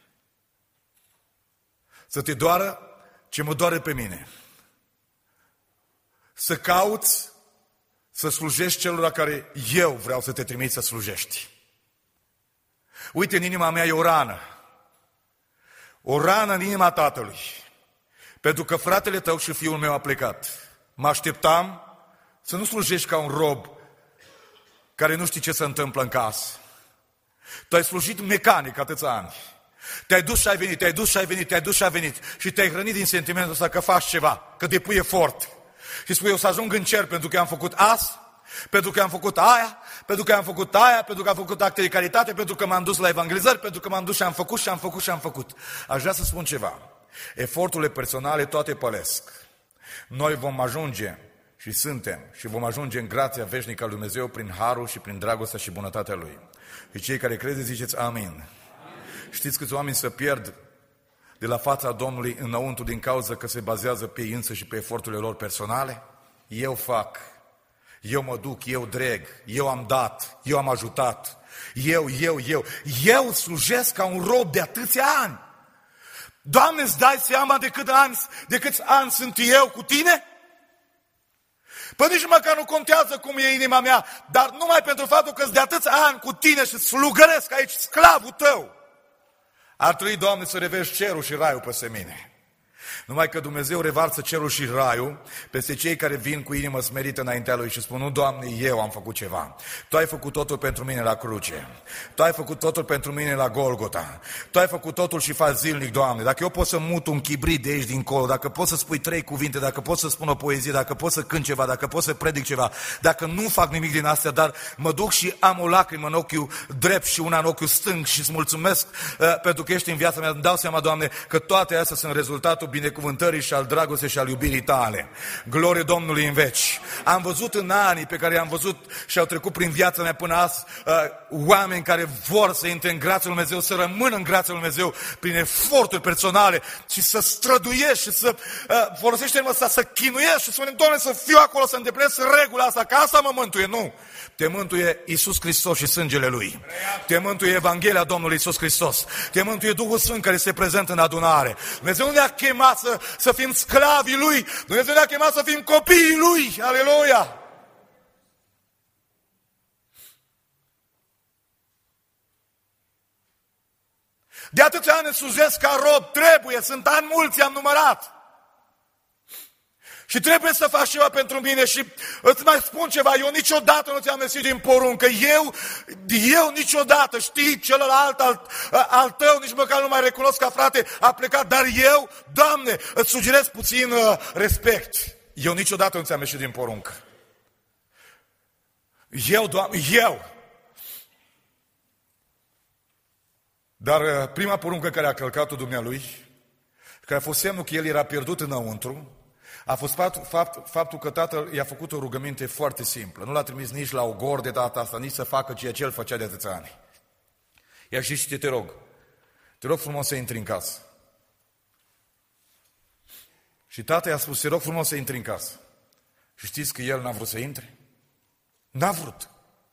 Să te doară ce mă doare pe mine. Să cauți să slujești celor la care eu vreau să te trimit să slujești. Uite, în inima mea e o rană. O rană în inima Tatălui. Pentru că fratele tău și fiul meu a plecat. Mă așteptam să nu slujești ca un rob care nu știi ce se întâmplă în casă. Tu ai slujit mecanic atâția ani. Te-ai dus și ai venit, te-ai dus și ai venit, te-ai dus și ai venit și te-ai hrănit din sentimentul ăsta că faci ceva, că depui efort. Și spui, eu să ajung în cer pentru că am făcut asta, pentru că am făcut aia, pentru că am făcut aia, pentru că am făcut acte de caritate, pentru că m-am dus la evangelizări, pentru că m-am dus și am făcut și am făcut și am făcut. Aș vrea să spun ceva. Eforturile personale toate pălesc. Noi vom ajunge și suntem și vom ajunge în grația veșnică a lui Dumnezeu prin harul și prin dragostea și bunătatea Lui. Și cei care credeți ziceți amin. Amin. Știți câți oameni se pierd de la fața Domnului înăuntru din cauza că se bazează pe ei însă și pe eforturile lor personale? Eu fac, eu mă duc, eu dreg, eu am dat, eu am ajutat, eu, eu, eu, eu slujesc ca un rob de atâția ani. Doamne, îți dai seama de, cât ani, de câți ani sunt eu cu tine? Păi nici măcar nu contează cum e inima mea, dar numai pentru faptul că sunt de atâția ani cu tine și slugăresc aici, sclavul tău. Ar trebui, Doamne, să revești cerul și raiul peste mine. Numai că Dumnezeu revarsă cerul și raiul peste cei care vin cu inimă smerită înaintea Lui și spun, nu, Doamne, eu am făcut ceva. Tu ai făcut totul pentru mine la cruce. Tu ai făcut totul pentru mine la Golgota. Tu ai făcut totul și faci zilnic, Doamne. Dacă eu pot să mut un chibrit de aici dincolo, dacă pot să spui trei cuvinte, dacă pot să spun o poezie, dacă pot să cânt ceva, dacă pot să predic ceva, dacă nu fac nimic din astea, dar mă duc și am o lacrimă în ochiul drept și una în ochiul stâng și îți mulțumesc uh, pentru că ești în viața mea, îmi dau seama, Doamne, că toate astea sunt rezultatul binecuvântării și al dragostei și al iubirii Tale. Glorie Domnului în veci. Am văzut în anii pe care i-am văzut și au trecut prin viața mea până azi uh, oameni care vor să intre în grația lui Dumnezeu, să rămână în grația lui Dumnezeu prin eforturi personale și să străduiești și să uh, folosești termenul ăsta, să chinuiești și să spunem, Doamne, să fiu acolo, să îndeplinesc regula asta, că asta mă mântuie. Nu! Te mântuie Iisus Hristos și sângele Lui. Te mântuie Evanghelia Domnului Iisus Hristos. Te mântuie Duhul Sfânt care se prezentă în adunare. Dumnezeu nu ne-a chemat să, să fim sclavii Lui. Dumnezeu ne-a chemat să fim copiii Lui. Aleluia! De atâția ani slujesc ca rob. Trebuie, sunt ani mulți, am numărat. Și trebuie să faci ceva pentru mine și îți mai spun ceva, eu niciodată nu ți-am mersit din poruncă, eu, eu niciodată, știi, celălalt al, al tău, nici măcar nu mai recunosc ca frate, a plecat, dar eu, Doamne, îți sugerez puțin uh, respect. Eu niciodată nu ți-am mersit din poruncă. Eu, Doamne, eu. Dar uh, prima poruncă care a călcat-o dumnealui, care a fost semnul că el era pierdut înăuntru, a fost fapt, fapt, faptul că tatăl i-a făcut o rugăminte foarte simplă. Nu l-a trimis nici la ogor de data asta, nici să facă ceea ce el făcea de atâția ani. Ia și te, te rog, te rog frumos să intri în casă. Și tata i-a spus, te rog frumos să intri în casă. Și știți că el n-a vrut să intre? N-a vrut.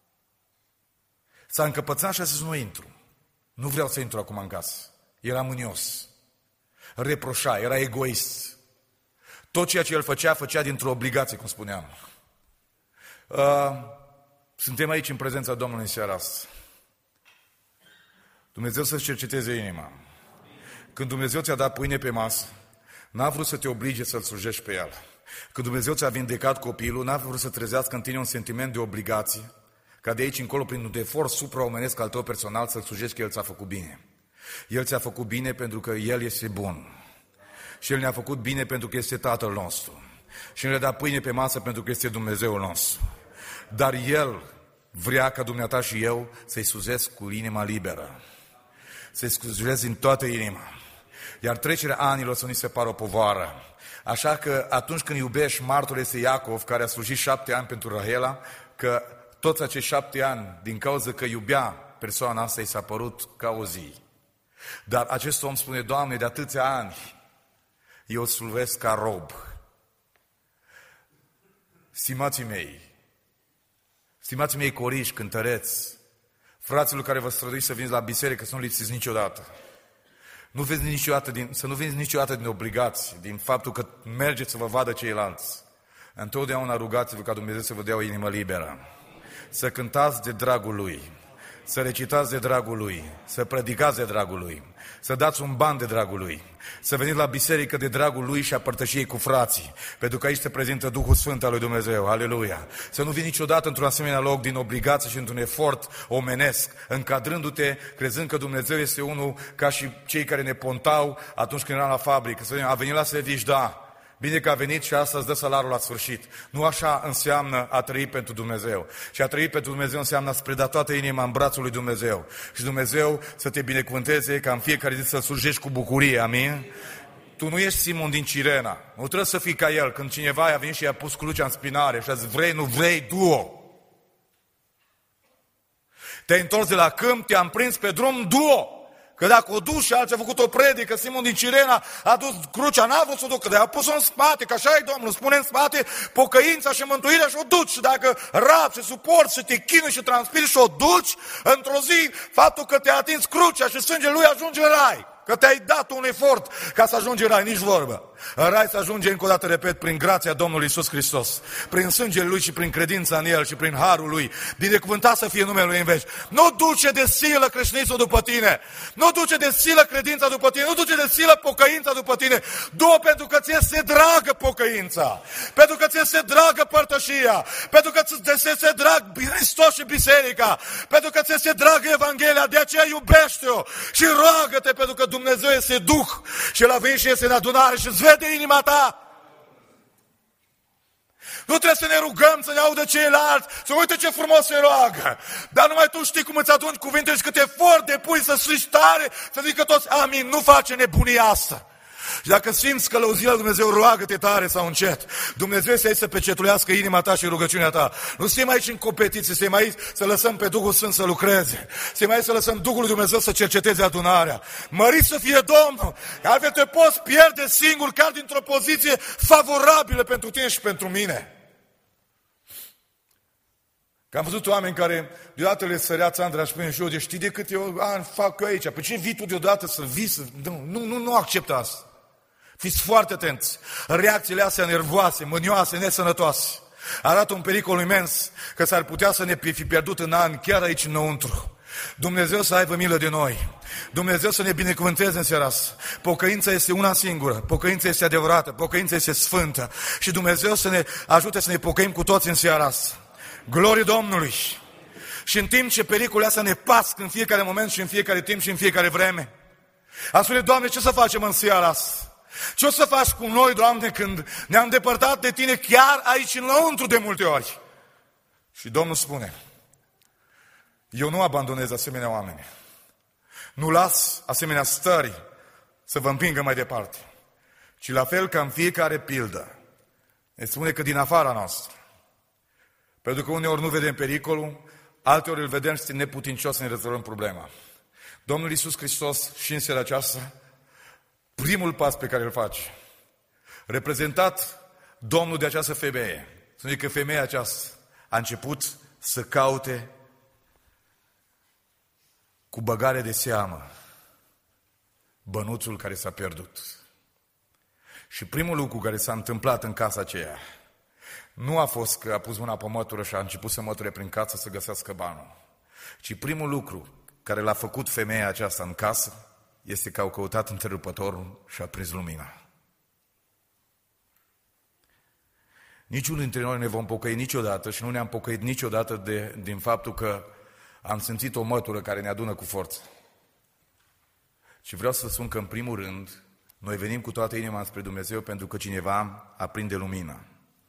S-a încăpățânat și a zis, nu intru. Nu vreau să intru acum în casă. Era mânios. Reproșa, era egoist. Tot ceea ce el făcea, făcea dintr-o obligație, cum spuneam. Uh, suntem aici în prezența Domnului în seara asta. Dumnezeu să-ți cerceteze inima. Când Dumnezeu ți-a dat pâine pe masă, n-a vrut să te oblige să-L slujești pe El. Când Dumnezeu ți-a vindecat copilul, n-a vrut să trezească în tine un sentiment de obligație, ca de aici încolo, prin un efort supraomenesc al tău personal, să-L slujești că El ți-a făcut bine. El ți-a făcut bine pentru că El este bun. Și El ne-a făcut bine pentru că este Tatăl nostru. Și ne-a dat pâine pe masă pentru că este Dumnezeul nostru. Dar El vrea ca dumneata și eu să-i slujesc cu inima liberă. Să-i slujesc din toată inima. Iar trecerea anilor să nu se pară o povară. Așa că atunci când iubești, martorul este Iacov, care a slujit șapte ani pentru Rahela, că toți acești șapte ani, din cauza că iubea persoana asta, i s-a părut ca o zi. Dar acest om spune, Doamne, de atâția ani, eu slujesc ca rob. Stimații mei, stimații mei coriși, cântăreți, fraților care vă străduiți să veniți la biserică, să nu lipsiți niciodată. Nu vezi niciodată din, să nu veniți niciodată din obligații, din faptul că mergeți să vă vadă ceilalți. Întotdeauna rugați-vă ca Dumnezeu să vă dea o inimă liberă. Să cântați de dragul Lui. să recitați de dragul Lui, să predicați de dragul Lui, să dați un ban de dragul Lui, să veniți la biserică de dragul Lui și a părtășiei cu frații, pentru că aici se prezintă Duhul Sfânt al lui Dumnezeu, aleluia. Să nu vii niciodată într-un asemenea loc din obligație și într-un efort omenesc, încadrându-te, crezând că Dumnezeu este unul ca și cei care ne pontau atunci când eram la fabrică, să vedem, a venit la servici, da, bine că a venit și asta îți dă salariul la sfârșit. Nu așa înseamnă a trăi pentru Dumnezeu. Și a trăi pentru Dumnezeu înseamnă să preda toată inima în brațul lui Dumnezeu. Și Dumnezeu să te binecuvânteze ca în fiecare zi să slujești cu bucurie, amin? Tu nu ești Simon din Cirena. Nu trebuie să fii ca el. Când cineva a venit și i-a pus crucea în spinare și a zis, vrei, nu vrei, du-o. Te-ai întors de la câmp, te-am prins pe drum, du-o. Că dacă o duci și alții a făcut o predică, Simon din Cirena a dus crucea, n-a vrut să o ducă, dar a pus-o în spate, că așa e Domnul, spune în spate pocăința și mântuirea și o duci. Și dacă rapi și suporți și te chinui și transpiri și o duci, într-o zi, faptul că te-a atins crucea și sângele lui ajunge în rai. Că te-ai dat un efort ca să ajungi în rai, nici vorbă. În rai să ajunge, încă o dată, repet, prin grația Domnului Iisus Hristos, prin sângele Lui și prin credința în El și prin harul Lui. Binecuvântat să fie numele Lui în veci. Nu duce de silă creștinismul după tine, nu duce de silă credința după tine, nu duce de silă pocăința după tine. Du-o pentru că ți este dragă pocăința, pentru că ți este dragă părtășia, pentru că ți este drag Hristos și biserica, pentru că ți este dragă Evanghelia, de aceea iubește-o și roagă-te, pentru că Dumnezeu este Duh și El a venit și este în adunare și îți vede inima ta. Nu trebuie să ne rugăm, să ne audă ceilalți, să uite ce frumos se roagă. Dar numai tu știi cum îți aduni cuvinte și cât efort depui să strigi tare, să zică toți amin, nu face nebunia asta. Și dacă simți călăuzirea lui Dumnezeu, roagă-te tare sau încet. Dumnezeu este aici să pecetulească inima ta și rugăciunea ta. Nu suntem aici în competiție, suntem aici să lăsăm pe Duhul Sfânt să lucreze. Suntem aici să lăsăm Duhul lui Dumnezeu să cerceteze adunarea. Mărit să fie Domnul, că altfel te poți pierde singur, chiar dintr-o poziție favorabilă pentru tine și pentru mine. Că am văzut oameni care deodată le sărea țandra și spune și eu, de știi de câte ani fac eu aici? Pe ce vii tu deodată să vii să... Nu, nu, nu, nu accept asta. Fiți foarte atenți. Reacțiile astea nervoase, mânioase, nesănătoase arată un pericol imens că s-ar putea să ne fi pierdut în ani chiar aici înăuntru. Dumnezeu să aibă milă de noi. Dumnezeu să ne binecuvânteze în seara asta. Pocăința este una singură. Pocăința este adevărată. Pocăința este sfântă. Și Dumnezeu să ne ajute să ne pocăim cu toți în seara asta. Glorie Domnului! Și în timp ce pericolele astea ne pasc în fiecare moment și în fiecare timp și în fiecare vreme, a spune, Doamne, ce să facem în seara asta? Ce o să faci cu noi, Doamne, când ne-am îndepărtat de Tine chiar aici înăuntru de multe ori? Și Domnul spune, eu nu abandonez asemenea oameni. Nu las asemenea stări să vă împingă mai departe. Ci la fel ca în fiecare pildă, ne spune că din afara noastră, pentru că uneori nu vedem pericolul, alteori îl vedem și suntem neputincioși să ne rezolvăm problema. Domnul Iisus Hristos și în seara aceasta, primul pas pe care îl face, reprezentat Domnul de această femeie, spune că femeia aceasta a început să caute cu băgare de seamă bănuțul care s-a pierdut. Și primul lucru care s-a întâmplat în casa aceea nu a fost că a pus mâna pe mătură și a început să măture prin casă să găsească banul, ci primul lucru care l-a făcut femeia aceasta în casă este că au căutat întrerupătorul și a prins lumina. Niciunul dintre noi ne vom pocăi niciodată și nu ne-am pocăit niciodată de, din faptul că am simțit o mătură care ne adună cu forță. Și vreau să spun că în primul rând noi venim cu toată inima spre Dumnezeu pentru că cineva aprinde lumina.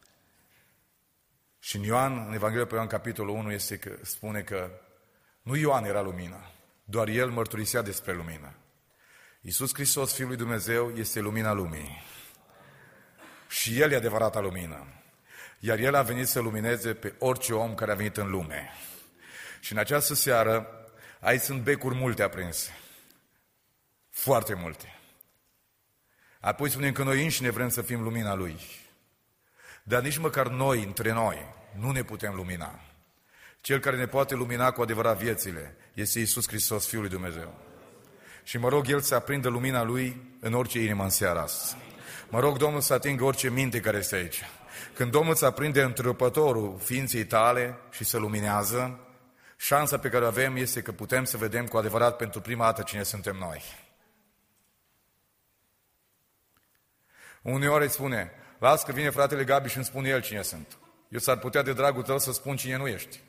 Și în Ioan, în Evanghelia pe Ioan, capitolul unu, este că, spune că nu Ioan era lumina, doar el mărturisea despre lumină. Iisus Hristos, Fiul lui Dumnezeu, este lumina lumii. Și El e adevărata lumină. Iar El a venit să lumineze pe orice om care a venit în lume. Și în această seară, aici sunt becuri multe aprinse. Foarte multe. Apoi spunem că noi înșine vrem să fim lumina Lui. Dar nici măcar noi, între noi, nu ne putem lumina. Cel care ne poate lumina cu adevărat viețile este Iisus Hristos, Fiul lui Dumnezeu. Și mă rog El să aprindă lumina Lui în orice inimă în seara asta. Mă rog Domnul să atingă orice minte care este aici. Când Domnul să aprinde întrerupătorul ființei tale și să luminează, Șansa pe care o avem este că putem să vedem cu adevărat pentru prima dată cine suntem noi. Uneori îi spune, las că vine fratele Gabi și îmi spune el cine sunt. Eu s-ar putea de dragul tău să spun cine nu ești.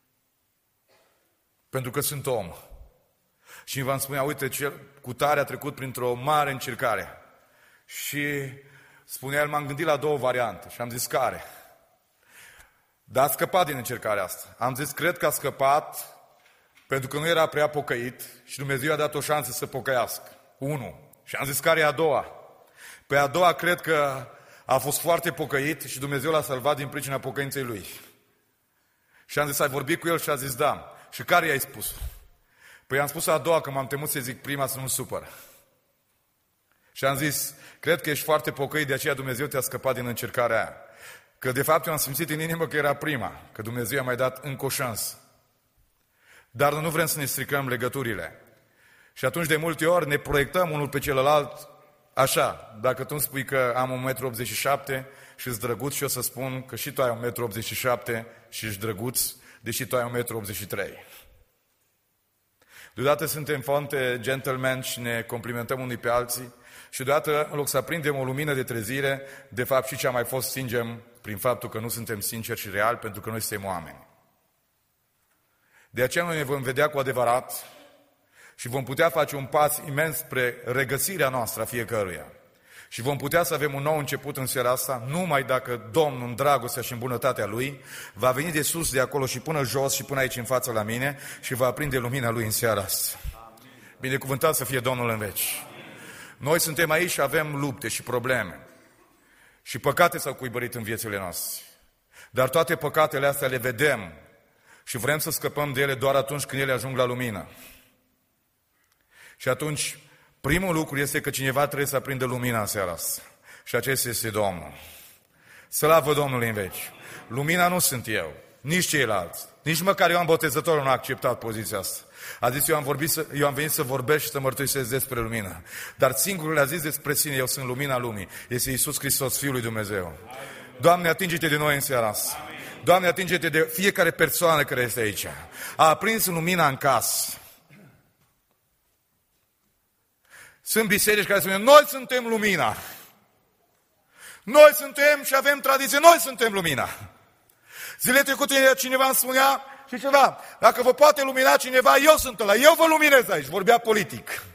Pentru că sunt om. Și îmi va spunea, uite, cel cu tare a trecut printr-o mare încercare. Și spunea el, m-am gândit la două variante. Și am zis, care? Dar a scăpat din încercarea asta. Am zis, cred că a scăpat pentru că nu era prea pocăit și Dumnezeu i-a dat o șansă să pocăiască. Unu. Și am zis, care e a doua? Pe a doua, cred că a fost foarte pocăit și Dumnezeu l-a salvat din pricina pocăinței lui. Și am zis, ai vorbit cu el? Și a zis, da. Și care i-ai spus? Păi am spus a doua, că m-am temut să zic prima să nu supără. Și am zis, cred că ești foarte pocăit, de aceea Dumnezeu te-a scăpat din încercarea aia. Că de fapt eu am simțit în inimă că era prima, că Dumnezeu i-a mai dat încă o șansă. Dar nu vrem să ne stricăm legăturile. Și atunci de multe ori ne proiectăm unul pe celălalt așa. Dacă tu îmi spui că am un metru optzeci și șapte și îți drăguț și eu să spun că și tu ai un metru optzeci și șapte și ești drăguț, deși tu ai un metru optzeci și trei. Deodată suntem foarte gentlemen și ne complimentăm unii pe alții și deodată, în loc să aprindem o lumină de trezire, de fapt și ce a mai fost stingem prin faptul că nu suntem sinceri și reali, pentru că noi suntem oameni. De aceea noi ne vom vedea cu adevărat și vom putea face un pas imens spre regăsirea noastră a fiecăruia. Și vom putea să avem un nou început în seara asta, numai dacă Domnul, în dragostea și în bunătatea Lui, va veni de sus, de acolo și până jos și până aici în față la mine și va aprinde lumina Lui în seara asta. Binecuvântat să fie Domnul în veci. Noi suntem aici și avem lupte și probleme. Și păcate s-au cuibărit în viețile noastre. Dar toate păcatele astea le vedem și vrem să scăpăm de ele doar atunci când ele ajung la lumină. Și atunci, primul lucru este că cineva trebuie să aprindă lumina în seara asta. Și acesta este Domnul. Slavă Domnului în veci. Lumina nu sunt eu, nici ceilalți. Nici măcar Ioan Botezătorul nu a acceptat poziția asta. A zis, eu am, vorbit să, eu am venit să vorbesc și să mărturisesc despre lumină. Dar singurul le-a zis despre sine, eu sunt lumina lumii. Este Iisus Hristos, Fiul lui Dumnezeu. Doamne, atinge-te de noi în seara asta. Doamne, atinge-te de fiecare persoană care este aici. A aprins lumina în casă. Sunt biserici care spun, noi suntem lumina. Noi suntem și avem tradiție, noi suntem lumina. Zilele trecute cineva îmi spunea, și ceva, dacă vă poate lumina cineva, eu sunt ăla, eu vă luminez aici, vorbea politic.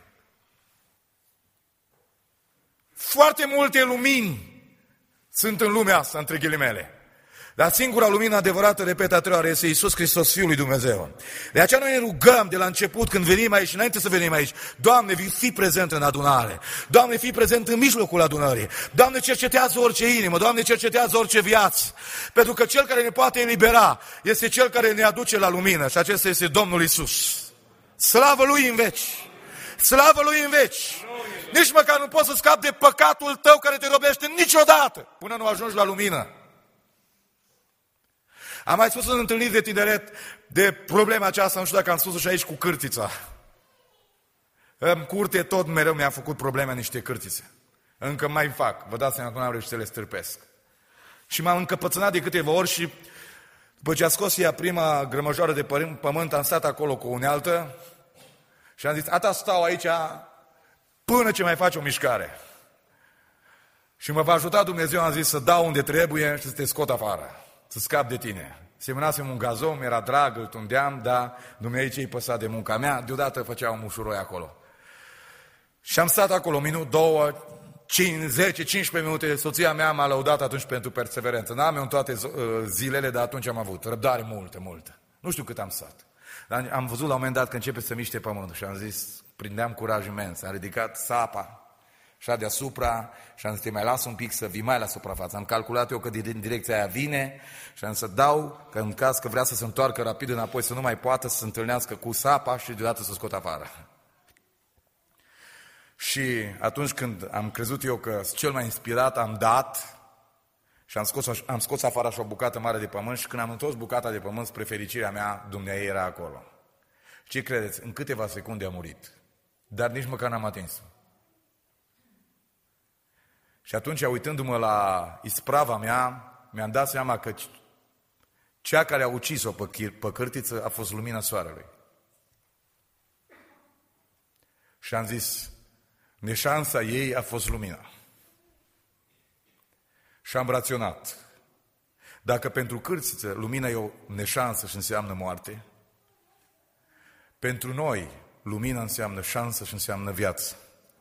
Foarte multe lumini sunt în lumea asta, între ghilimele. Dar singura lumină adevărată, repet a treia oară, este Iisus Hristos, Fiul lui Dumnezeu. De aceea noi ne rugăm de la început, când venim aici, înainte să venim aici, Doamne, fii prezent în adunare. Doamne, fii prezent în mijlocul adunării. Doamne, cercetează orice inimă. Doamne, cercetează orice viață. Pentru că Cel care ne poate elibera este Cel care ne aduce la lumină. Și acesta este Domnul Iisus. Slavă Lui în veci! Slavă Lui în veci! Nici măcar nu poți să scapi de păcatul tău care te robește niciodată, până nu ajungi la lumină. Am mai spus în întâlniri de tineret de problema aceasta, nu știu dacă am spus-o și aici cu cârtița. În curte tot mereu mi-am făcut probleme niște cârtițe. Încă mai fac, vă dați seama că nu am reușit să le stârpesc. Și m-am încăpățânat de câteva ori și după ce a scos ea prima grămăjoară de pământ, am stat acolo cu o unealtă și am zis, ata stau aici până ce mai faci o mișcare. Și mă va ajuta Dumnezeu, am zis, să dau unde trebuie și să te scot afară. Să scap de tine. Semănasem un gazon, mi-era drag, îl tundeam, dar Dumnezeu ce-i păsa de munca mea, deodată făcea un mușuroi acolo. Și am stat acolo un minut, două, cinci, zece, cincisprezece minute, soția mea m-a lăudat atunci pentru perseverență. N-am eu în toate zilele, dar atunci am avut răbdare multă, multă. Nu știu cât am stat. Dar am văzut la un moment dat că începe să miște pământul și am zis, prindeam curaj imens, am ridicat sapa, așa deasupra, și am zis, te mai las un pic să vii mai la suprafață. Am calculat eu că din direcția aia vine și am zis să dau, că în caz că vrea să se întoarcă rapid înapoi, să nu mai poată să se întâlnească cu sapa și deodată să o scot afară. Și atunci când am crezut eu că sunt cel mai inspirat, am dat și am scos, am scos afară așa o bucată mare de pământ și când am întors bucata de pământ spre fericirea mea, Dumnezeu era acolo. Ce credeți? În câteva secunde a murit. Dar nici măcar n-am atins-o. Și atunci, uitându-mă la isprava mea, mi-am dat seama că Cea care a ucis-o pe cârtiță a fost lumina soarelui. Și am zis, neșansa ei a fost lumina. Și am raționat. Dacă pentru cârtiță lumina e o neșansă și înseamnă moarte, pentru noi lumina înseamnă șansă și înseamnă viață.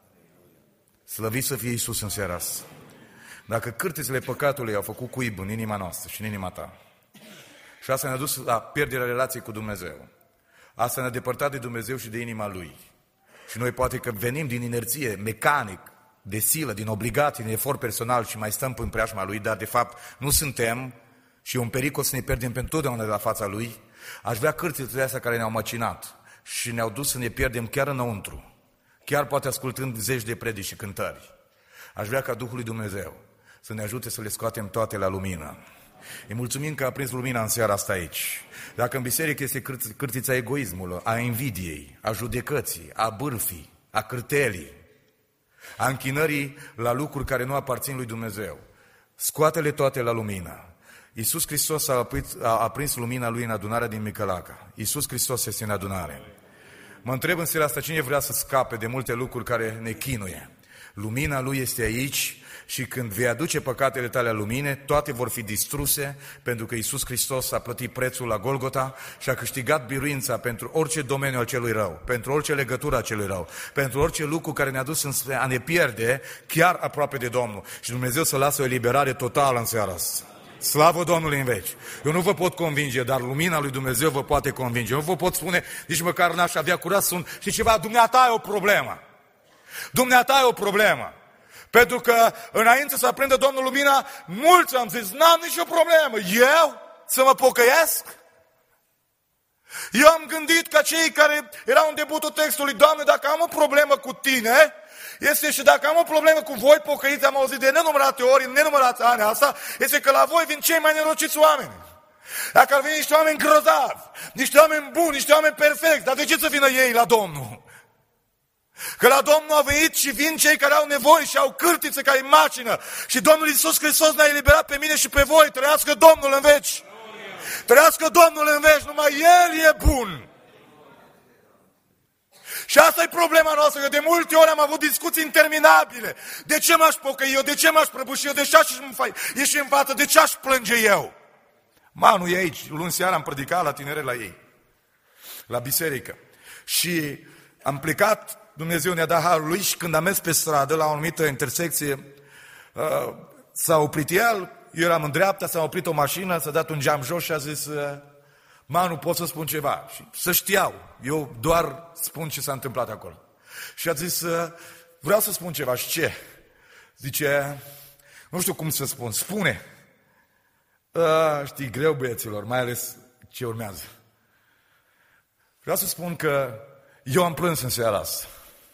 Slăvit să fie Iisus în seara asta. Dacă cârtițele păcatului au făcut cuib în inima noastră și în inima ta, și asta ne-a dus la pierderea relației cu Dumnezeu, asta ne-a depărtat de Dumnezeu și de inima Lui. Și noi poate că venim din inerție, mecanic, de silă, din obligații, din efort personal și mai stăm în preajma Lui, dar de fapt nu suntem și e un pericol să ne pierdem pentru totdeauna de la fața Lui. Aș vrea cârtițele astea care ne-au măcinat și ne-au dus să ne pierdem chiar înăuntru, chiar poate ascultând zeci de predici și cântări. Aș vrea ca Duhul lui Dumnezeu să ne ajute să le scoatem toate la lumină. Îi mulțumim că a prins lumina în seara asta aici. Dacă în biserică este cârtița egoismului, a invidiei, a judecății, a bârfii, a cârtelii, a închinării la lucruri care nu aparțin lui Dumnezeu, scoate-le toate la lumină. Iisus Hristos a, aprins, a aprins lumina Lui în adunarea din Micălaca. Iisus Hristos este în adunare. Mă întreb în seara asta cine vrea să scape de multe lucruri care ne chinuie. Lumina Lui este aici și când vei aduce păcatele tale la lumine, toate vor fi distruse, pentru că Iisus Hristos a plătit prețul la Golgota și a câștigat biruința pentru orice domeniu al celui rău, pentru orice legătură a celui rău, pentru orice lucru care ne-a dus a ne pierde chiar aproape de Domnul. Și Dumnezeu să lasă o eliberare totală în seara asta. Slavă Domnului în veci! Eu nu vă pot convinge, dar lumina lui Dumnezeu vă poate convinge. Eu nu vă pot spune, nici măcar n-aș avea curaj să spun, și ceva, dumneata ai o problemă. Dumneata ai o problemă. Pentru că înainte să aprindă Domnul lumina, mulți am zis, n-am nicio problemă. Eu să mă pocăiesc? Eu am gândit ca cei care erau în debutul textului, Doamne, dacă am o problemă cu Tine, este și dacă am o problemă cu voi pocăiți, am auzit de nenumărate ori, în nenumărate ani asta, este că la voi vin cei mai nerociți oameni. Dacă ar veni niște oameni grozavi, niște oameni buni, niște oameni perfecti, dar de ce să vină ei la Domnul? Că la Domnul au venit și vin cei care au nevoie și au cârtițe ca macină. Și Domnul Iisus Hristos ne-a eliberat pe mine și pe voi. Trăiască Domnul în veci! Trăiască Domnul în veci, numai El e bun! Și asta e problema noastră, că de multe ori am avut discuții interminabile. De ce m-aș pocăi eu? De ce m-aș prăbuși eu? De ce aș ieși în față? De ce aș plânge eu? Manu e aici. Luni seara am predicat la tineri la ei. La biserică. Și am plecat, Dumnezeu ne-a dat harul lui și când am mers pe stradă la o anumită intersecție, uh, s-a oprit el, eu eram în dreapta, s-a oprit o mașină, s-a dat un geam jos și a zis, uh, Manu, pot să spun ceva? Și să știau, eu doar spun ce s-a întâmplat acolo. Și a zis, uh, vreau să spun ceva. Și ce? Zice, nu știu cum să spun, spune. Uh, știi, greu băieților, mai ales ce urmează. Vreau să spun că eu am plâns în seara asta.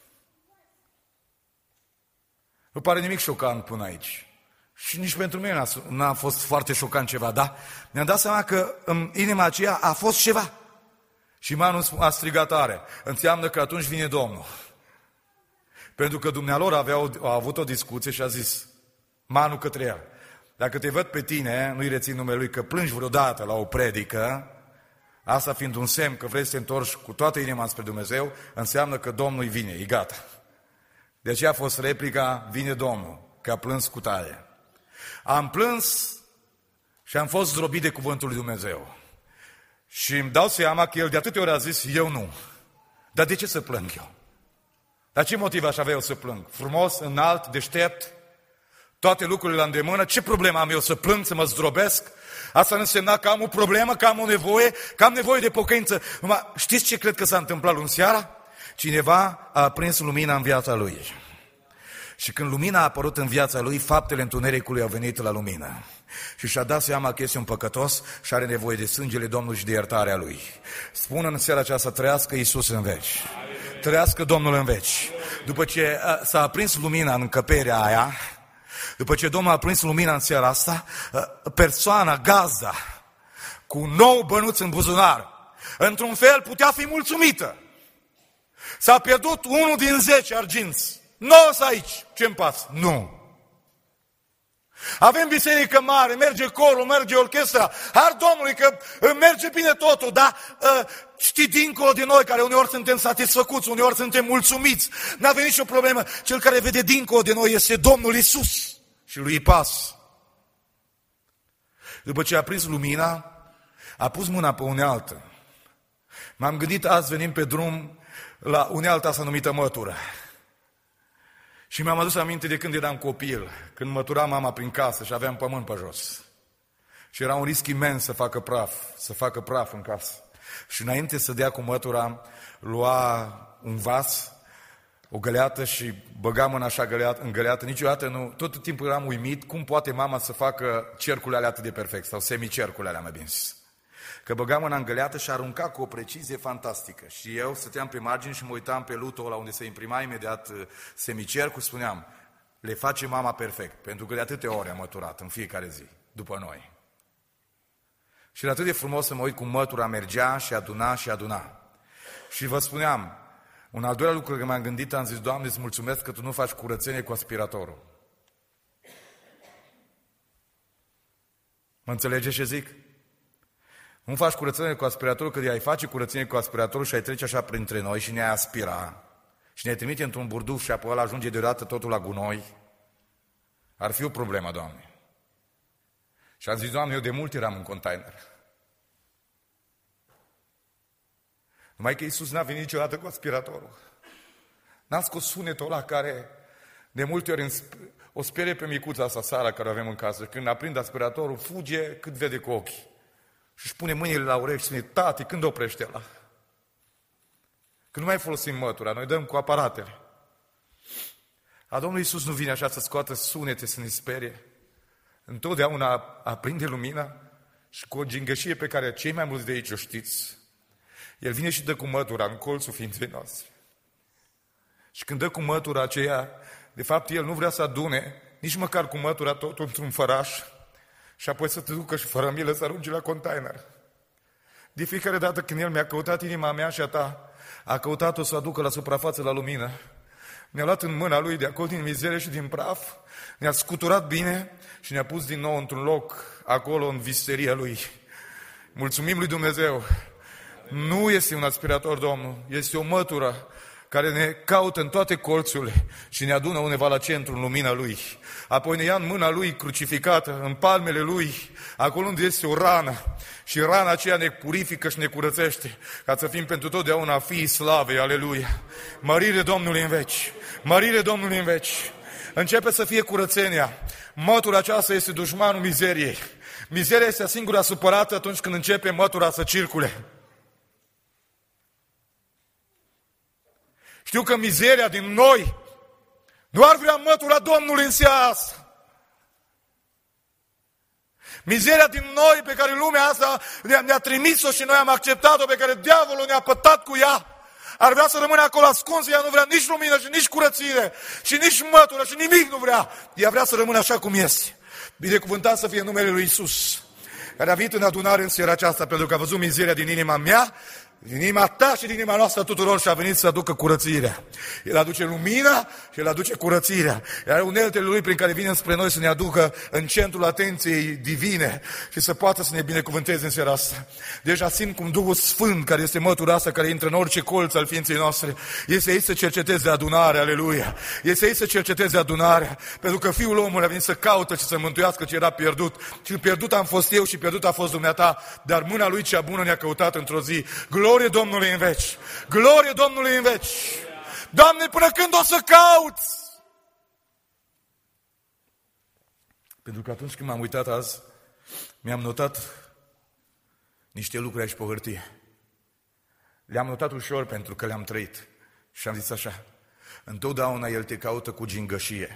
Nu pare nimic șocant până aici. Și nici pentru mine n-a, n-a fost foarte șocant ceva, dar mi-am dat seama că în inima aceea a fost ceva. Și Manu a strigat tare. Înseamnă că atunci vine Domnul. Pentru că dumnealor aveau, au avut o discuție și a zis, Manu către el, dacă te văd pe tine, nu-i rețin numele lui, că plângi vreodată la o predică, asta fiind un semn că vrei să te întorci cu toată inima spre Dumnezeu, înseamnă că Domnul vine, e gata. De aceea a fost replica, vine Domnul, că a plâns cu tare. Am plâns și am fost zdrobit de cuvântul lui Dumnezeu. Și îmi dau seama că el de atâtea ori a zis, eu nu. Dar de ce să plâng eu? Dar ce motiv aș avea eu să plâng? Frumos, înalt, deștept, toate lucrurile la îndemână, ce problemă am eu să plâng, să mă zdrobesc? Asta însemna că am o problemă, că am o nevoie, că am nevoie de pocăință. Numai, știți ce cred că s-a întâmplat luni seara? Cineva a aprins lumina în viața lui. Și când lumina a apărut în viața lui, faptele întunericului au venit la lumină. Și și-a dat seama că este un păcătos și are nevoie de sângele Domnului și de iertarea lui. Spun în seara aceasta, trăiască Iisus în veci. Trăiască Domnul în veci. După ce s-a aprins lumina în încăperea aia, după ce Domnul a aprins lumina în seara asta, persoana, gazda, cu nouă bănuți în buzunar, într-un fel putea fi mulțumită. S-a pierdut unul din zece arginți. Nouă aici. Ce-mi pasă? Nu. Avem biserică mare, merge corul, merge orchestra, har Domnului că merge bine totul, dar știi, dincolo de noi, care uneori suntem satisfăcuți, uneori suntem mulțumiți, n-avem nicio problemă. Cel care vede dincolo de noi este Domnul Iisus și lui îi pas. După ce a prins lumina, a pus mâna pe unealtă. M-am gândit, azi venim pe drum la unealta asta numită mătură. Și mi-am adus aminte de când eram copil, când mătura mama prin casă și aveam pământ pe jos. Și era un risc imens să facă praf, să facă praf în casă. Și înainte să dea cu mătura, lua un vas, o găleată și băga mâna așa găleată, în găleată. Niciodată nu, tot timpul eram uimit cum poate mama să facă cercurile alea atât de perfect, sau semicercurile alea, mai bine zis. Că băga mâna în găleată și arunca cu o precizie fantastică. Și eu stăteam pe margini și mă uitam pe lutul ăla unde se imprima imediat semicercul, spuneam, le face mama perfect, pentru că de atâtea ori am măturat în fiecare zi, după noi. Și era atât de frumos să mă uit cum mătura mergea și aduna și aduna. Și vă spuneam, un al doilea lucru că m-am gândit, am zis, Doamne, îți mulțumesc că Tu nu faci curățenie cu aspiratorul. Mă înțelegeți ce zic? Nu faci curățenie cu aspiratorul, că ai face curățenie cu aspiratorul și ai trece așa printre noi și ne-ai aspira și ne trimite într-un burduf și apoi ăla ajunge deodată totul la gunoi. Ar fi o problemă, Doamne. Și am zis, Doamne, eu de mult eram în container. Numai că Iisus n-a venit niciodată cu aspiratorul. N-a scos sunetul ăla care de multe ori o sperie pe micuța asta, Sara, care o avem în casă. Când aprind aspiratorul, fuge cât vede cu ochii. Și își pune mâinile la urechi și spune, tati, când oprește ăla? Că nu mai folosim mătura, noi dăm cu aparatele. A Domnul Iisus nu vine așa să scoată sunete, să ne sperie. Întotdeauna aprinde lumina și cu o gingășie pe care cei mai mulți de aici o știți. El vine și dă cu mătura în colțul ființei noastre. Și când dă cu mătura aceea, de fapt El nu vrea să adune nici măcar cu mătura totul într-un făraș și apoi să te ducă și fără milă să arunci la container. De fiecare dată când El mi-a căutat inima mea și a ta, a căutat-o să o aducă la suprafață, la lumină. Ne-a luat în mâna Lui de acolo din mizerie și din praf, ne-a scuturat bine și ne-a pus din nou într-un loc, acolo în visteria Lui. Mulțumim Lui Dumnezeu! Nu este un aspirator, Domnul, este o mătură care ne caută în toate colțurile și ne adună undeva la centru, în lumina Lui. Apoi ne ia în mâna Lui crucificată, în palmele Lui, acolo unde este o rană. Și rana aceea ne purifică și ne curățește, ca să fim pentru totdeauna fiii slavei, aleluia. Mărire Domnului în veci, mărire Domnului în veci. Începe să fie curățenia. Mătura aceasta este dușmanul mizeriei. Mizeria este singura supărată atunci când începe mătura să circule. Știu că mizeria din noi nu ar vrea mătura Domnului în seara asta. Mizeria din noi pe care lumea asta ne-a trimis-o și noi am acceptat-o, pe care diavolul ne-a pătat cu ea, ar vrea să rămână acolo ascunsă. Ea nu vrea nici lumină și nici curățire și nici mătură și nimic nu vrea. Ea vrea să rămână așa cum este. Binecuvântat să fie numele lui Iisus, care a venit în adunare în seara aceasta pentru că a văzut mizeria din inima mea, din inima ta și din inima noastră tuturor și a venit să aducă curățirea. El aduce lumina și El aduce curățirea. Iar uneltele Lui prin care vine spre noi să ne aducă în centrul atenției divine și să poată să ne binecuvânteze în seara asta. Deja simt cum Duhul Sfânt, care este mătura asta, care intră în orice colț al ființei noastre, este aici să cerceteze adunarea, aleluia. Este aici să cerceteze adunarea, pentru că Fiul omului a venit să caută și să mântuiască ce era pierdut. Și pierdut am fost eu și pierdut a fost dumneata, dar mâna Lui cea bună ne-a căutat într-o zi. Glorie Domnului în veci! Glorie Domnului în veci! Doamne, până când o să cauți? Pentru că atunci când m-am uitat azi, mi-am notat niște lucruri aici pe hârtie. Le-am notat ușor pentru că le-am trăit. Și am zis așa, întotdeauna El te caută cu gingășie.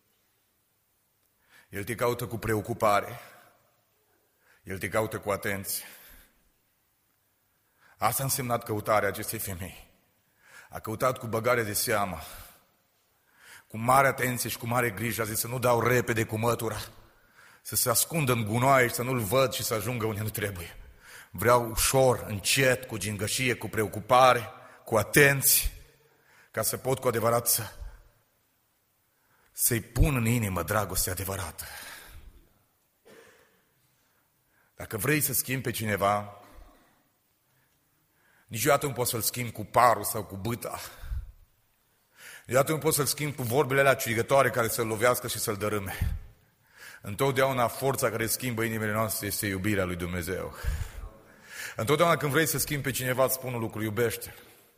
El te caută cu preocupare. El te caută cu atenție. Asta a însemnat căutarea acestei femei. A căutat cu băgare de seamă, cu mare atenție și cu mare grijă. A zis să nu dau repede cu mătura, să se ascundă în gunoaie și să nu-l văd și să ajungă unde nu trebuie. Vreau ușor, încet, cu gingășie, cu preocupare, cu atenție, ca să pot cu adevărat să, să-i pun în inimă dragoste adevărată. Dacă vrei să schimbi pe cineva, niciodată nu poți să-l schimbi cu parul sau cu bâta. Niciodată nu poți să-l schimbi cu vorbele alea ciugătoare care să-l lovească și să-l dărâme. Întotdeauna forța care schimbă inimile noastre este iubirea lui Dumnezeu. Întotdeauna când vrei să schimbi pe cineva, îți spun un lucru, iubește.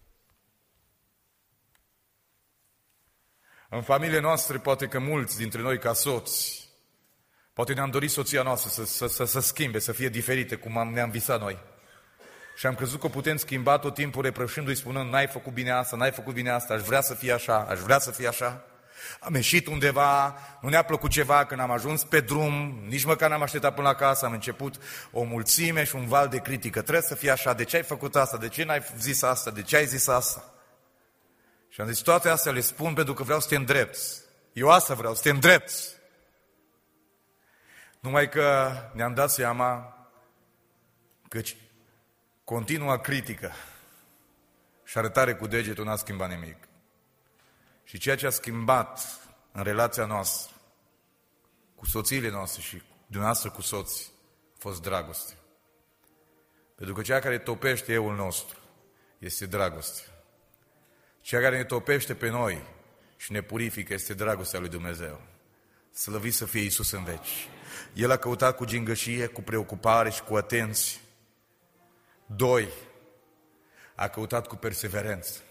În familiile noastre, poate că mulți dintre noi ca soți, poate ne-am dorit soția noastră să, să, să, să schimbe, să fie diferite, cum am, ne-am visat noi. Și am crezut că o putem schimba tot timpul reproșându-i, spunând, n-ai făcut bine asta, n-ai făcut bine asta, aș vrea să fie așa, aș vrea să fie așa. Am ieșit undeva, nu ne-a plăcut ceva, când am ajuns pe drum, nici măcar n-am așteptat până acasă, am început o mulțime și un val de critică. Trebuie să fie așa, de ce ai făcut asta, de ce n-ai zis asta, de ce ai zis asta? Și am zis, toate astea le spun pentru că vreau să te îndrepți. Eu asta vreau, să te îndrepți. Numai că ne-am dat seama că continua critică și arătare cu degetul n-a schimbat nimic. Și ceea ce a schimbat în relația noastră cu soțiile noastre și dumneavoastră cu soții a fost dragoste. Pentru că ceea care topește eul nostru este dragoste. Ceea care ne topește pe noi și ne purifică este dragostea lui Dumnezeu. Slăvit să fie Iisus în veci. El a căutat cu gingășie, cu preocupare și cu atenție. Doi, a căutat cu perseverență.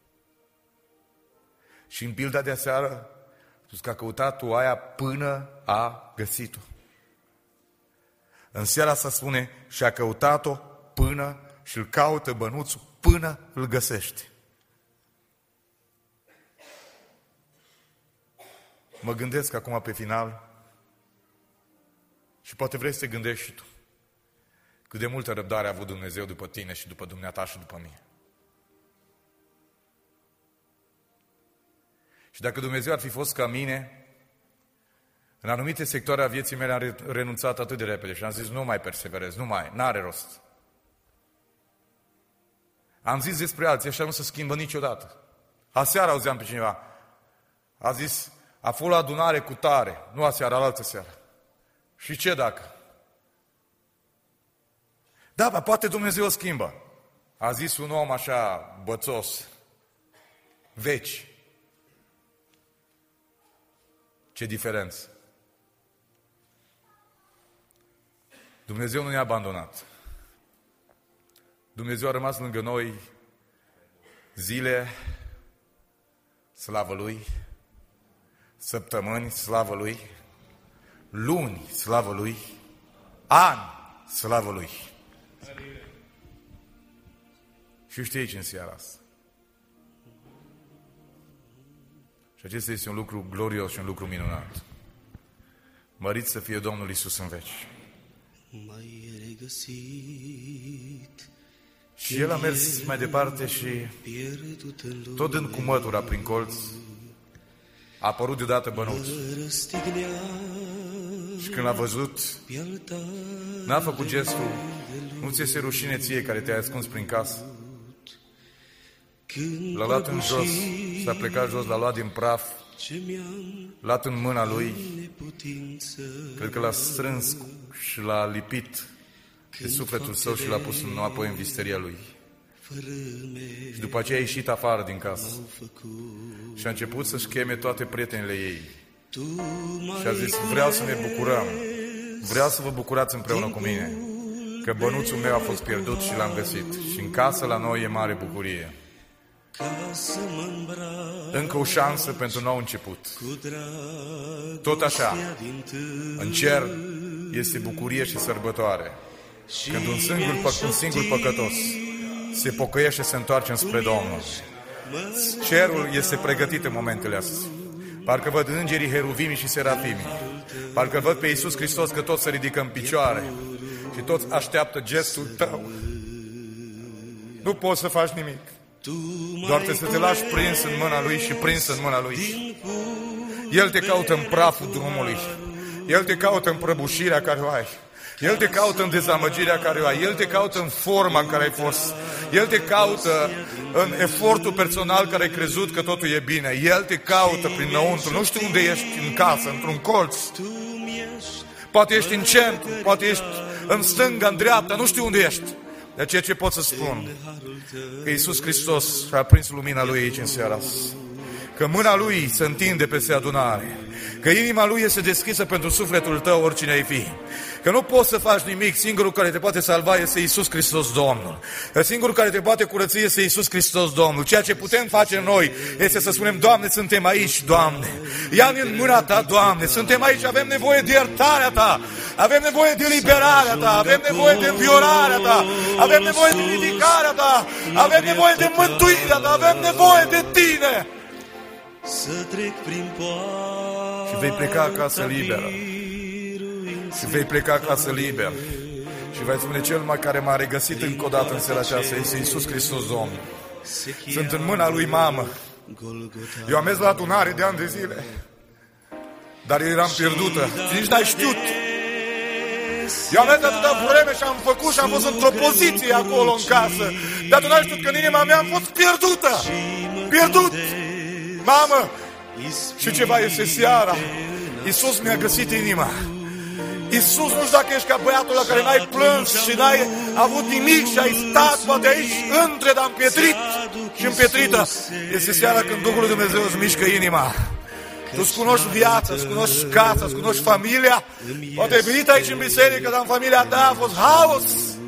Și în pilda de aseară, a spus că a căutat o aia până a găsit-o. În seara asta spune, și a căutat-o până și îl caută bănuțul până îl găsește. Mă gândesc acum pe final și poate vrei să te gândești și tu cât de multă răbdare a avut Dumnezeu după tine și după dumneata și după mine. Și dacă Dumnezeu ar fi fost ca mine, în anumite sectoare a vieții mele am renunțat atât de repede și am zis, nu mai perseverez, nu mai, n-are rost. Am zis despre alții, așa nu se schimbă niciodată. Aseară auzeam pe cineva, a zis, a fost la adunare cu tare, nu aseară, alaltă seară. Și ce dacă? Da, dar poate Dumnezeu o schimbă. A zis un om așa bățos, veci. Ce diferență! Dumnezeu nu ne-a abandonat. Dumnezeu a rămas lângă noi zile, slavă Lui, săptămâni, slavă Lui, luni, slavă Lui, ani, slavă Lui. Și știi aici în seara asta. Și acesta este un lucru glorios și un lucru minunat. Mărit să fie Domnul Iisus în veci. M-ai regăsit. Și el a mers mai departe și tot dând cu mătura prin colț, a apărut deodată bănuțul. Și când l-a văzut, n-a făcut gestul, nu ți este rușine ție care te-ai ascuns prin casă. L-a luat în jos, s-a plecat jos, l-a luat din praf, l-a luat în mâna lui, cred că l-a strâns și l-a lipit de sufletul său și l-a pus înapoi în visteria lui. Și după aceea a ieșit afară din casă și a început să-și cheme toate prietenile ei. Și a zis, vreau să ne bucurăm, vreau să vă bucurați împreună cu mine, că bănuțul meu a fost pierdut și l-am găsit. Și în casă la noi e mare bucurie. Încă o șansă pentru nou început. Tot așa, în cer este bucurie și sărbătoare. Când un singur, pă- un singur păcătos se pocăiește și se întoarce spre Domnul. Cerul este pregătit în momentele astea. Parcă văd îngerii, heruvimii și serafimii. Parcă văd pe Iisus Hristos că toți se ridică în picioare și toți așteaptă gestul tău. Nu poți să faci nimic. Doar te să te lași prins în mâna Lui și prins în mâna Lui. El te caută în praful drumului. El te caută în prăbușirea care o ai. El te caută în dezamăgirea care o ai. El te caută în forma în care ai fost. El te caută în efortul personal care ai crezut că totul e bine. El te caută prin înăuntru. Nu știu unde ești, în casă, într-un colț. Poate ești în centru, poate ești în stânga, în dreapta, nu știu unde ești. De aceea ce pot să spun? Că Iisus Hristos a prins lumina Lui aici în seara asta. Că mâna Lui se întinde peste adunare. Că inima Lui este deschisă pentru sufletul tău, oricine ai fi. Că nu poți să faci nimic, singurul care te poate salva este Iisus Hristos Domnul. Că singurul care te poate curăți este Iisus Hristos Domnul. Ceea ce putem face noi este să spunem, Doamne, suntem aici, Doamne. Ia-ne în mâna Ta, Doamne. Suntem aici, avem nevoie de iertarea Ta. Avem nevoie de liberarea Ta. Avem nevoie de înviorarea Ta. Avem nevoie de ridicarea Ta. Avem nevoie de mântuirea Ta. Avem nevoie de Tine. Să trec prin poarta și vei pleca acasă liberă. Și vei pleca acasă liber. Și vei spune, cel mai care m-a regăsit încă o dată în seara aceasta este Iisus Hristos Domnul. Sunt în mâna Lui, mamă. Eu am mers la adunare de ani de zile, dar eu eram pierdută. Și nici n-ai știut. Eu am mers de atâta vreme și am făcut și am fost într-o poziție acolo în casă. Dar tu n-ai știut că în inima mea am fost pierdută. Pierdut. Mamă, și ceva este seara. Iisus mi-a găsit inima. Iisus, nu știu dacă ești ca băiatul la care n-ai plâns și n-ai avut nimic și ai stat poate aici între, dar împietrit și împietrită. Este seara când Duhul lui Dumnezeu îți mișcă inima. Tu îți cunoști viața, îți cunoști casa, îți cunoști familia. Poate ai venit aici în biserică, dar în familia ta a fost haos.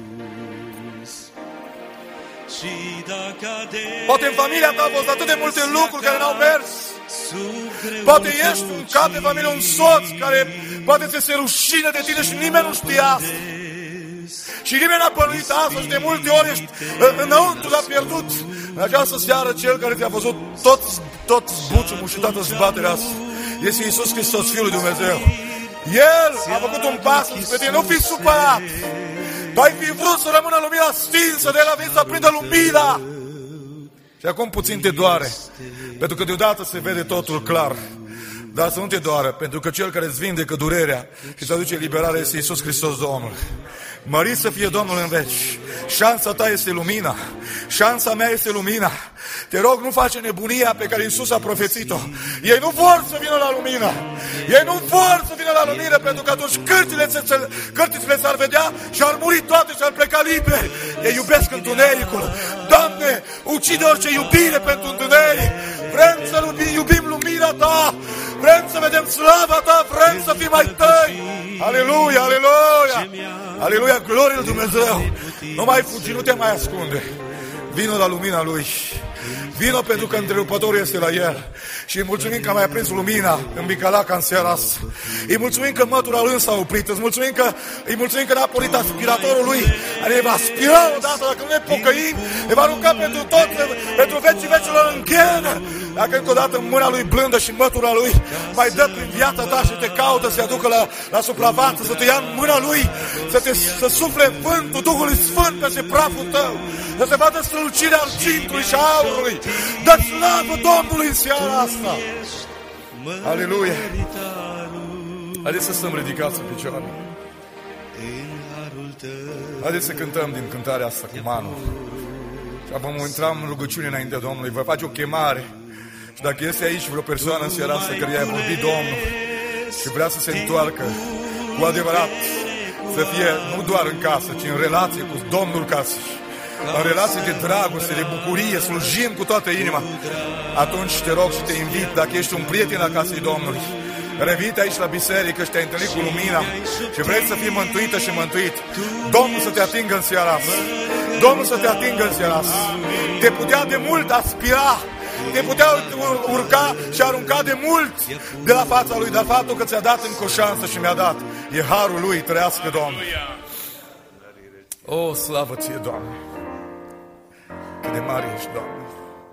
Poate în familia ta au fost atât de multe lucruri care n-au mers. Poate ești un cap de familie, un soț care poate ți se rușine de tine și nimeni nu știa asta. Și nimeni n-a păluit asta și de multe ori ești înăuntru, l-a pierdut. În această seară, cel care ți-a văzut tot, tot zbuciumul și toată zbaterea asta este Iisus Hristos, Fiul lui Dumnezeu. El a făcut un pas spre tine, nu fi supărat. Tu ai fi vrut să rămână lumina stinsă, de El a venit să aprindă lumina. Și acum puțin te doare, pentru că deodată se vede totul clar. Dar să nu te doară, pentru că Cel care îți vindecă durerea și îți aduce liberare este Iisus Hristos Domnul. Mărit să fie Domnul în veci. Șansa ta este lumina. Șansa mea este lumina. Te rog, nu face nebunia pe care Iisus a profețit-o. Ei nu vor să vină la lumină. Ei nu vor să vină la lumină, pentru că atunci cărțile s-ar vedea și ar muri toate și ar pleca liberi. Ei iubesc întunericul. Doamne, ucide orice iubire pentru întuneric. Vrem să iubim lumina Ta. Vrem să vedem slava Ta. Vrem să fim ai Tăi. Aleluia, aleluia. Aleluia, glorie lui Dumnezeu. Nu mai fugi, nu te mai ascunde. Vino la lumina Lui. Vino pentru că întrerupătorul este la El. Și îi mulțumim că a mai aprins lumina în Micalaca în seara asta. Îi mulțumim că mătura Lui s-a oprit. Îi mulțumim că, îi mulțumim că n-a pornit aspiratorul Lui. Ne va aspira odată, dacă nu ne pocăim, ne va arunca pentru tot, pentru vecii vecilor în ghenă. Dacă încă o dată în mâna Lui blândă și mătura Lui mai dă prin viața ta și te caută, să te aducă la, la suprafață, să te ia în mâna Lui, să, te, să sufle vântul Duhului Sfânt peste praful tău, să se vadă strălucirea argintului și aurului. Dă slavă Domnului în seara asta! Aleluia! Haideți să stăm ridicați în picioare. Haideți să cântăm din cântarea asta cu manul. Și vom intra în rugăciune înaintea Domnului. Vă face o chemare. Și dacă este aici vreo persoană în seara asta care i-a vorbit Domnul și vrea să se întoarcă cu adevărat, să fie nu doar în casă, ci în relație cu Domnul casei, în relație de dragoste, de bucurie, slujim cu toată inima, atunci te rog și te invit, dacă ești un prieten al casei Domnului, revii aici la biserică și te-ai întâlnit cu lumina și vrei să fii mântuită și mântuit, Domnul să te atingă în seara asta. Domnul să te atingă în seara asta. Te putea de mult aspira, te putea urca și arunca de mult de la fața Lui, dar faptul că ți-a dat încă o șansă și mi-a dat, e harul Lui, trăiască Domnul. O, slavă ție, Doamne! Cât de mare ești, Doamne!